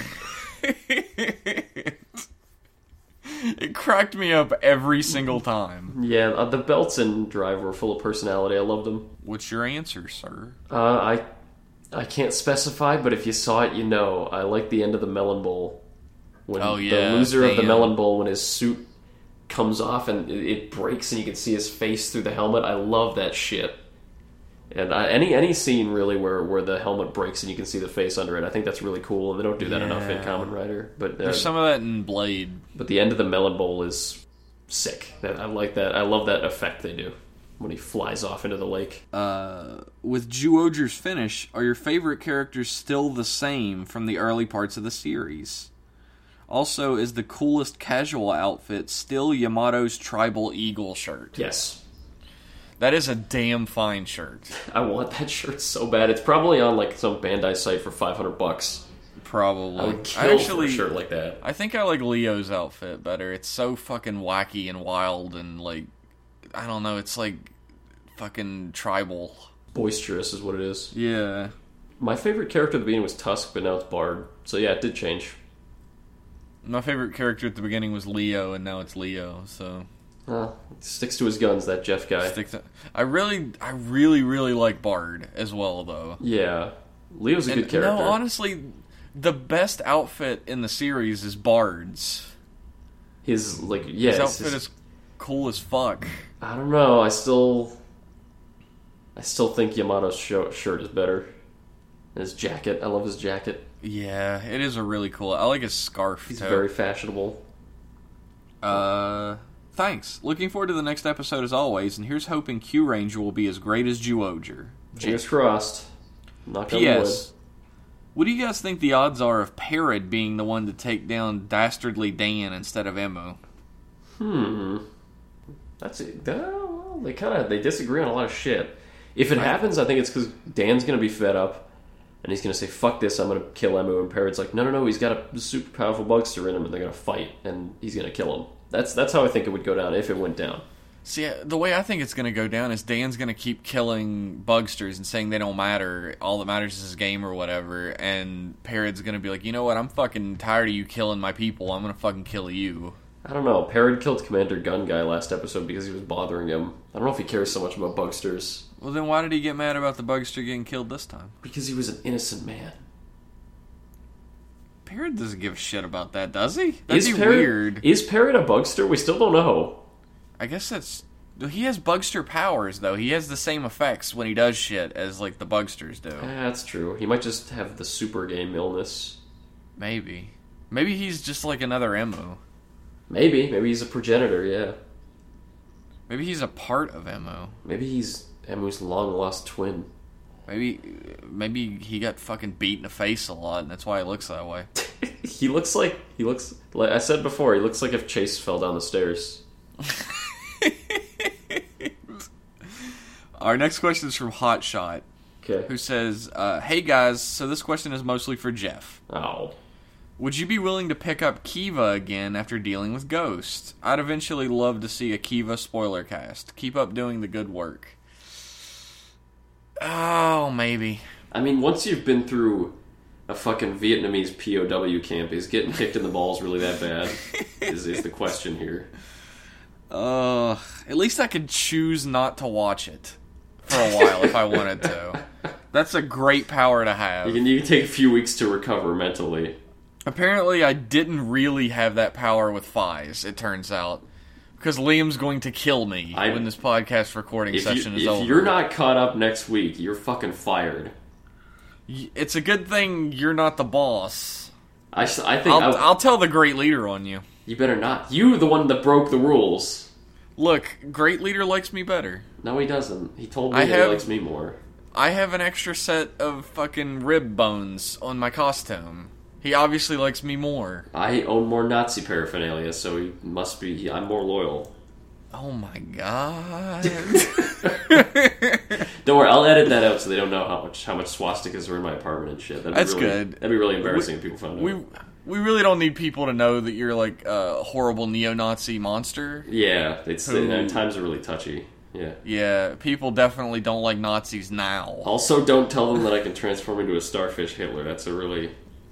Speaker 1: It cracked me up every single time.
Speaker 2: Yeah, uh, the belts in Drive were full of personality. I loved them.
Speaker 1: What's your answer, sir?
Speaker 2: Uh, I I can't specify, but if you saw it, you know. I like the end of the Melon Bowl. When
Speaker 1: Oh, yeah,
Speaker 2: the loser of the
Speaker 1: damn.
Speaker 2: Melon Bowl, when his suit comes off and it, it breaks and you can see his face through the helmet. I love that shit. And I, any any scene really where, where the helmet breaks and you can see the face under it, I think that's really cool. And they don't do that
Speaker 1: yeah.
Speaker 2: enough in Kamen Rider. But uh,
Speaker 1: there's some of that in Blade.
Speaker 2: But the end of the melon bowl is sick. That I like that. I love that effect they do when he flies off into the lake.
Speaker 1: Uh, with Zyuohger's finish, are your favorite characters still the same from the early parts of the series? Also, is the coolest casual outfit still Yamato's tribal eagle shirt?
Speaker 2: Yes.
Speaker 1: That is a damn fine shirt.
Speaker 2: I want that shirt so bad. It's probably on like some Bandai site for five hundred bucks.
Speaker 1: Probably.
Speaker 2: I would kill
Speaker 1: I actually,
Speaker 2: for a shirt like that.
Speaker 1: I think I like Leo's outfit better. It's so fucking wacky and wild and like, I don't know, it's like fucking tribal.
Speaker 2: Boisterous is what it is.
Speaker 1: Yeah.
Speaker 2: My favorite character at the beginning was Tusk, but now it's Bard. So yeah, it did change.
Speaker 1: My favorite character at the beginning was Leo, and now it's Leo, so...
Speaker 2: Well, he sticks to his guns, that Jeff guy.
Speaker 1: Stick to, I really, I really, really like Bard as well, though.
Speaker 2: Yeah. Leo's a
Speaker 1: and,
Speaker 2: good character.
Speaker 1: No, honestly, the best outfit in the series is Bard's.
Speaker 2: His, like, yeah.
Speaker 1: His outfit
Speaker 2: his,
Speaker 1: is cool as fuck.
Speaker 2: I don't know, I still... I still think Yamato's sh- shirt is better. And his jacket, I love his jacket.
Speaker 1: Yeah, it is a really cool... I like his scarf,
Speaker 2: He's
Speaker 1: too.
Speaker 2: very fashionable.
Speaker 1: Uh... Thanks. Looking forward to the next episode as always, and here's hoping Q-Ranger will be as great as Zyuohger.
Speaker 2: Fingers crossed. Knock on
Speaker 1: P S.
Speaker 2: wood.
Speaker 1: What do you guys think the odds are of Parrot being the one to take down Dastardly Dan instead of Emu?
Speaker 2: Hmm. That's it. Well, they kind of they disagree on a lot of shit. If it happens, I think it's because Dan's going to be fed up, and he's going to say, fuck this, I'm going to kill Emu, and Parrot's like, no, no, no, he's got a super powerful Bugster in him, and they're going to fight, and he's going to kill him. That's that's how I think it would go down if it went down.
Speaker 1: See, the way I think it's going to go down is Dan's going to keep killing Bugsters and saying they don't matter. All that matters is his game or whatever. And Parrot's going to be like, you know what? I'm fucking tired of you killing my people. I'm going to fucking kill you.
Speaker 2: I don't know. Parrot killed Commander Gun Guy last episode because he was bothering him. I don't know if he cares so much about Bugsters.
Speaker 1: Well, then why did he get mad about the Bugster getting killed this time?
Speaker 2: Because he was an innocent man.
Speaker 1: Parrot doesn't give a shit about that, does he? That'd
Speaker 2: Is
Speaker 1: be
Speaker 2: Parrot,
Speaker 1: weird.
Speaker 2: Is Parrot a Bugster? We still don't know.
Speaker 1: I guess that's... He has Bugster powers, though. He has the same effects when he does shit as, like, the Bugsters do.
Speaker 2: Eh, that's true. He might just have the super game illness.
Speaker 1: Maybe. Maybe he's just like another Emu.
Speaker 2: Maybe. Maybe he's a progenitor, yeah.
Speaker 1: Maybe he's a part of Emu.
Speaker 2: Maybe he's Emu's long-lost twin.
Speaker 1: Maybe maybe he got fucking beat in the face a lot, and that's why he looks that way.
Speaker 2: He looks like... He looks... Like I said before, he looks like if Chase fell down the stairs.
Speaker 1: Our next question is from Hotshot,
Speaker 2: Okay.
Speaker 1: who says, uh, hey guys, so this question is mostly for Jeff.
Speaker 2: Oh.
Speaker 1: Would you be willing to pick up Kiva again after dealing with Ghost? I'd eventually love to see a Kiva spoiler cast. Keep up doing the good work. Oh, maybe.
Speaker 2: I mean, once you've been through a fucking Vietnamese P O W camp, is getting kicked in the balls really that bad? is, is the question here.
Speaker 1: Uh, at least I could choose not to watch it for a while if I wanted to. That's a great power to have.
Speaker 2: You can, you can take a few weeks to recover mentally.
Speaker 1: Apparently, I didn't really have that power with Fies, it turns out. Because Liam's going to kill me
Speaker 2: I,
Speaker 1: when this podcast recording
Speaker 2: if
Speaker 1: session
Speaker 2: you,
Speaker 1: is
Speaker 2: if
Speaker 1: over.
Speaker 2: If you're not caught up next week, you're fucking fired.
Speaker 1: It's a good thing you're not the boss.
Speaker 2: I, I think...
Speaker 1: I'll,
Speaker 2: I,
Speaker 1: I'll tell the Great Leader on you.
Speaker 2: You better not. You, the one that broke the rules.
Speaker 1: Look, Great Leader likes me better.
Speaker 2: No, he doesn't. He told me
Speaker 1: I
Speaker 2: that
Speaker 1: have,
Speaker 2: he likes me more.
Speaker 1: I have an extra set of fucking rib bones on my costume. He obviously likes me more.
Speaker 2: I own more Nazi paraphernalia, so he must be... I'm more loyal.
Speaker 1: Oh my god.
Speaker 2: Don't worry, I'll edit that out so they don't know how much how much swastikas are in my apartment and shit. That'd be
Speaker 1: That's
Speaker 2: really,
Speaker 1: good.
Speaker 2: That'd be really embarrassing
Speaker 1: we,
Speaker 2: if people found out.
Speaker 1: We we really don't need people to know that you're like a horrible neo-Nazi monster.
Speaker 2: Yeah, it's
Speaker 1: Who,
Speaker 2: uh, times are really touchy. Yeah.
Speaker 1: Yeah, people definitely don't like Nazis now.
Speaker 2: Also, don't tell them that I can transform into a starfish Hitler. That's a really...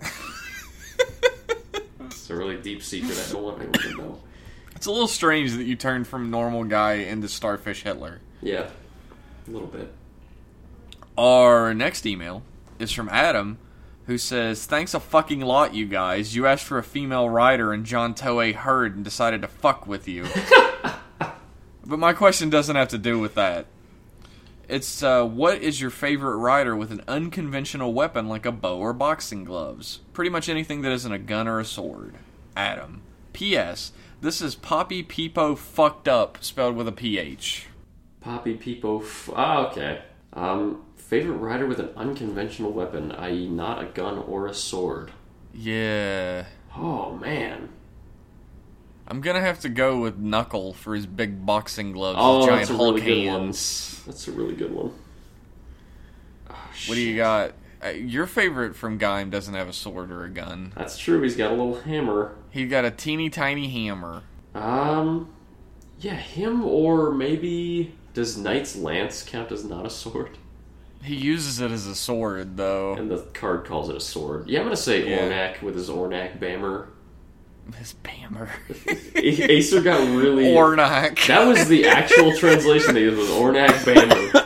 Speaker 2: It's a really deep secret I don't want anyone to know.
Speaker 1: It's a little strange that you turned from normal guy into Starfish Hitler.
Speaker 2: Yeah, a little bit.
Speaker 1: Our next email is from Adam, who says, thanks a fucking lot, you guys. You asked for a female writer and John Toei heard and decided to fuck with you. But my question doesn't have to do with that. It's, uh, what is your favorite rider with an unconventional weapon like a bow or boxing gloves? Pretty much anything that isn't a gun or a sword. Adam. P S. This is Poppy Peepo fucked up, spelled with a P H.
Speaker 2: Poppy Peepo... F- ah, okay. Um, favorite rider with an unconventional weapon, that is not a gun or a sword.
Speaker 1: Yeah.
Speaker 2: Oh, man.
Speaker 1: I'm gonna have to go with Knuckle for his big boxing gloves
Speaker 2: Oh,
Speaker 1: with giant
Speaker 2: that's a
Speaker 1: Hulk
Speaker 2: really good one.
Speaker 1: hands.
Speaker 2: That's a really good one. Oh,
Speaker 1: What do you got? Uh, your favorite from Gaim doesn't have a sword or a gun.
Speaker 2: That's true, he's got a little hammer.
Speaker 1: He got a teeny tiny hammer.
Speaker 2: Um, yeah, him or maybe... Does Knight's Lance count as not a sword?
Speaker 1: He uses it as a sword, though.
Speaker 2: And the card calls it a sword. Yeah, I'm gonna say
Speaker 1: Yeah.
Speaker 2: Ornak with his Ornak Bammer.
Speaker 1: His Bammer.
Speaker 2: A- Acer got really...
Speaker 1: Ornak.
Speaker 2: That was the actual translation they used, was Ornak Bammer.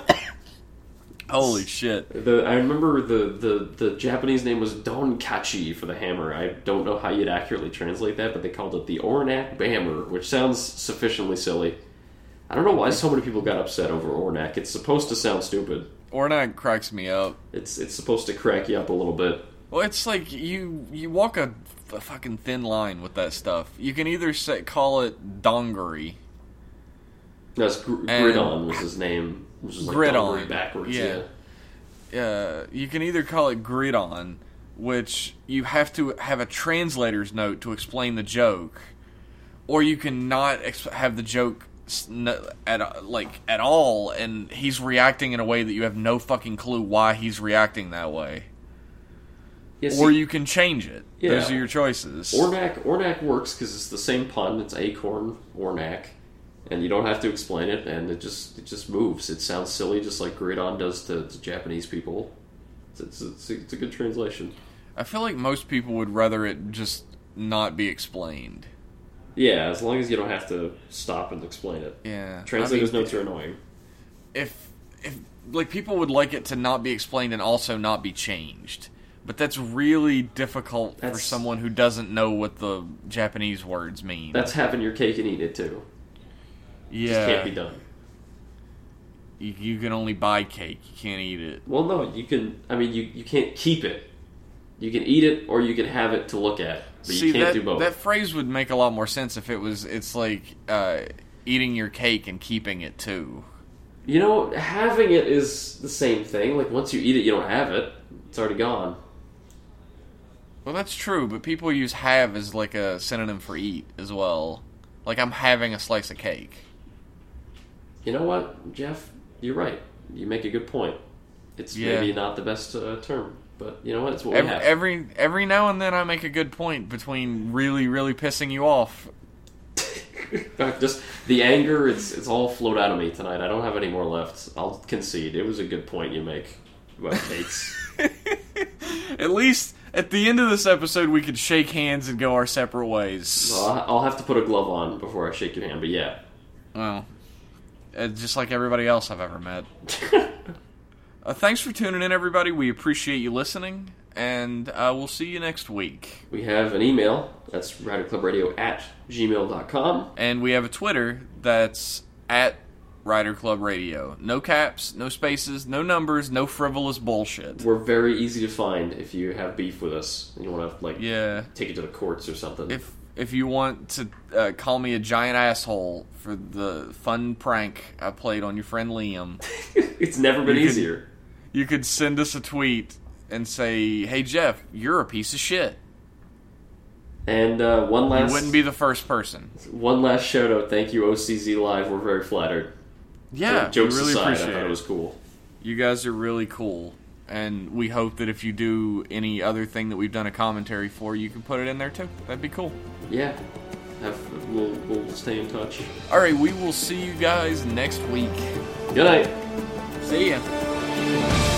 Speaker 1: Holy shit.
Speaker 2: The, I remember the, the, the Japanese name was Donkachi for the hammer. I don't know how you'd accurately translate that, but they called it the Ornak Bammer, which sounds sufficiently silly. I don't know why so many people got upset over Ornak. It's supposed to sound stupid.
Speaker 1: Ornak cracks me up.
Speaker 2: It's it's supposed to crack you up a little bit.
Speaker 1: Well, it's like you you walk a, a fucking thin line with that stuff. You can either say, call it Dongari.
Speaker 2: No, it's Gr-
Speaker 1: And-
Speaker 2: Gridon was his name. Which is like
Speaker 1: Gridon.
Speaker 2: Dongari backwards,
Speaker 1: Yeah.
Speaker 2: yeah.
Speaker 1: Uh, you can either call it Gridon, which you have to have a translator's note to explain the joke, or you can not ex- have the joke s- n- at like at all, and he's reacting in a way that you have no fucking clue why he's reacting that way.
Speaker 2: Yeah,
Speaker 1: Or
Speaker 2: see,
Speaker 1: you can change it.
Speaker 2: Yeah.
Speaker 1: Those are your choices.
Speaker 2: Ornak, Ornak works because it's the same pun. It's acorn, Ornak. And you don't have to explain it, and it just it just moves. It sounds silly, just like Gridon does to, to Japanese people. It's, it's, it's, a, it's a good translation.
Speaker 1: I feel like most people would rather it just not be explained.
Speaker 2: Yeah, as long as you don't have to stop and explain it.
Speaker 1: Yeah.
Speaker 2: Translators'
Speaker 1: I mean,
Speaker 2: notes are annoying.
Speaker 1: If if like people would like it to not be explained and also not be changed. But that's really difficult for
Speaker 2: That's-
Speaker 1: someone who doesn't know what the Japanese words mean.
Speaker 2: That's having your cake and eat it too.
Speaker 1: yeah.
Speaker 2: Just can't be done.
Speaker 1: You, you can only buy cake. You can't eat it.
Speaker 2: Well, no, you can. I mean, you, you can't keep it. You can eat it, or you can have it to look at, but
Speaker 1: See,
Speaker 2: you can't
Speaker 1: that,
Speaker 2: do both.
Speaker 1: that phrase would make a lot more sense if it was. It's like uh, eating your cake and keeping it too.
Speaker 2: You know, having it is the same thing. Like once you eat it, you don't have it; it's already gone.
Speaker 1: Well, that's true, but people use "have" as like a synonym for "eat" as well. Like I'm having a slice of cake.
Speaker 2: You know what, Jeff? You're right. You make a good point. It's
Speaker 1: Yeah.
Speaker 2: maybe not the best uh, term, but you know what? It's what
Speaker 1: Every,
Speaker 2: we have.
Speaker 1: every every now and then, I make a good point between really, really pissing you off.
Speaker 2: Just the anger, it's it's all flowed out of me tonight. I don't have any more left. I'll concede. It was a good point you make about cakes.
Speaker 1: At least at the end of this episode, we could shake hands and go our separate ways.
Speaker 2: Well, I'll I'll have to put a glove on before I shake your hand, but yeah.
Speaker 1: Well, uh, just like everybody else I've ever met. Uh, thanks for tuning in, everybody. We appreciate you listening, and uh, we'll see you next week.
Speaker 2: We have an email. That's riderclubradio at gmail dot com.
Speaker 1: And we have a Twitter that's at Rider Club Radio. No caps, no spaces, no numbers, no frivolous bullshit.
Speaker 2: We're very easy to find if you have beef with us and you want to like
Speaker 1: Yeah.
Speaker 2: take it to the courts or something.
Speaker 1: If if you want to uh, call me a giant asshole for the fun prank I played on your friend Liam,
Speaker 2: It's never been
Speaker 1: You could-
Speaker 2: easier.
Speaker 1: you could send us a tweet and say, "Hey Jeff, you're a piece of shit."
Speaker 2: And uh, one last
Speaker 1: You wouldn't be the first person.
Speaker 2: one last shout out. Thank you, O C Z Live. We're very flattered.
Speaker 1: Yeah,
Speaker 2: But jokes
Speaker 1: we really
Speaker 2: aside, I
Speaker 1: appreciate
Speaker 2: thought
Speaker 1: it.
Speaker 2: it was cool.
Speaker 1: You guys are really cool, and we hope that if you do any other thing that we've done a commentary for, you can put it in there too. That'd be cool.
Speaker 2: Yeah, have we'll we'll stay in touch.
Speaker 1: All right, we will see you guys next week.
Speaker 2: Good night.
Speaker 1: See ya.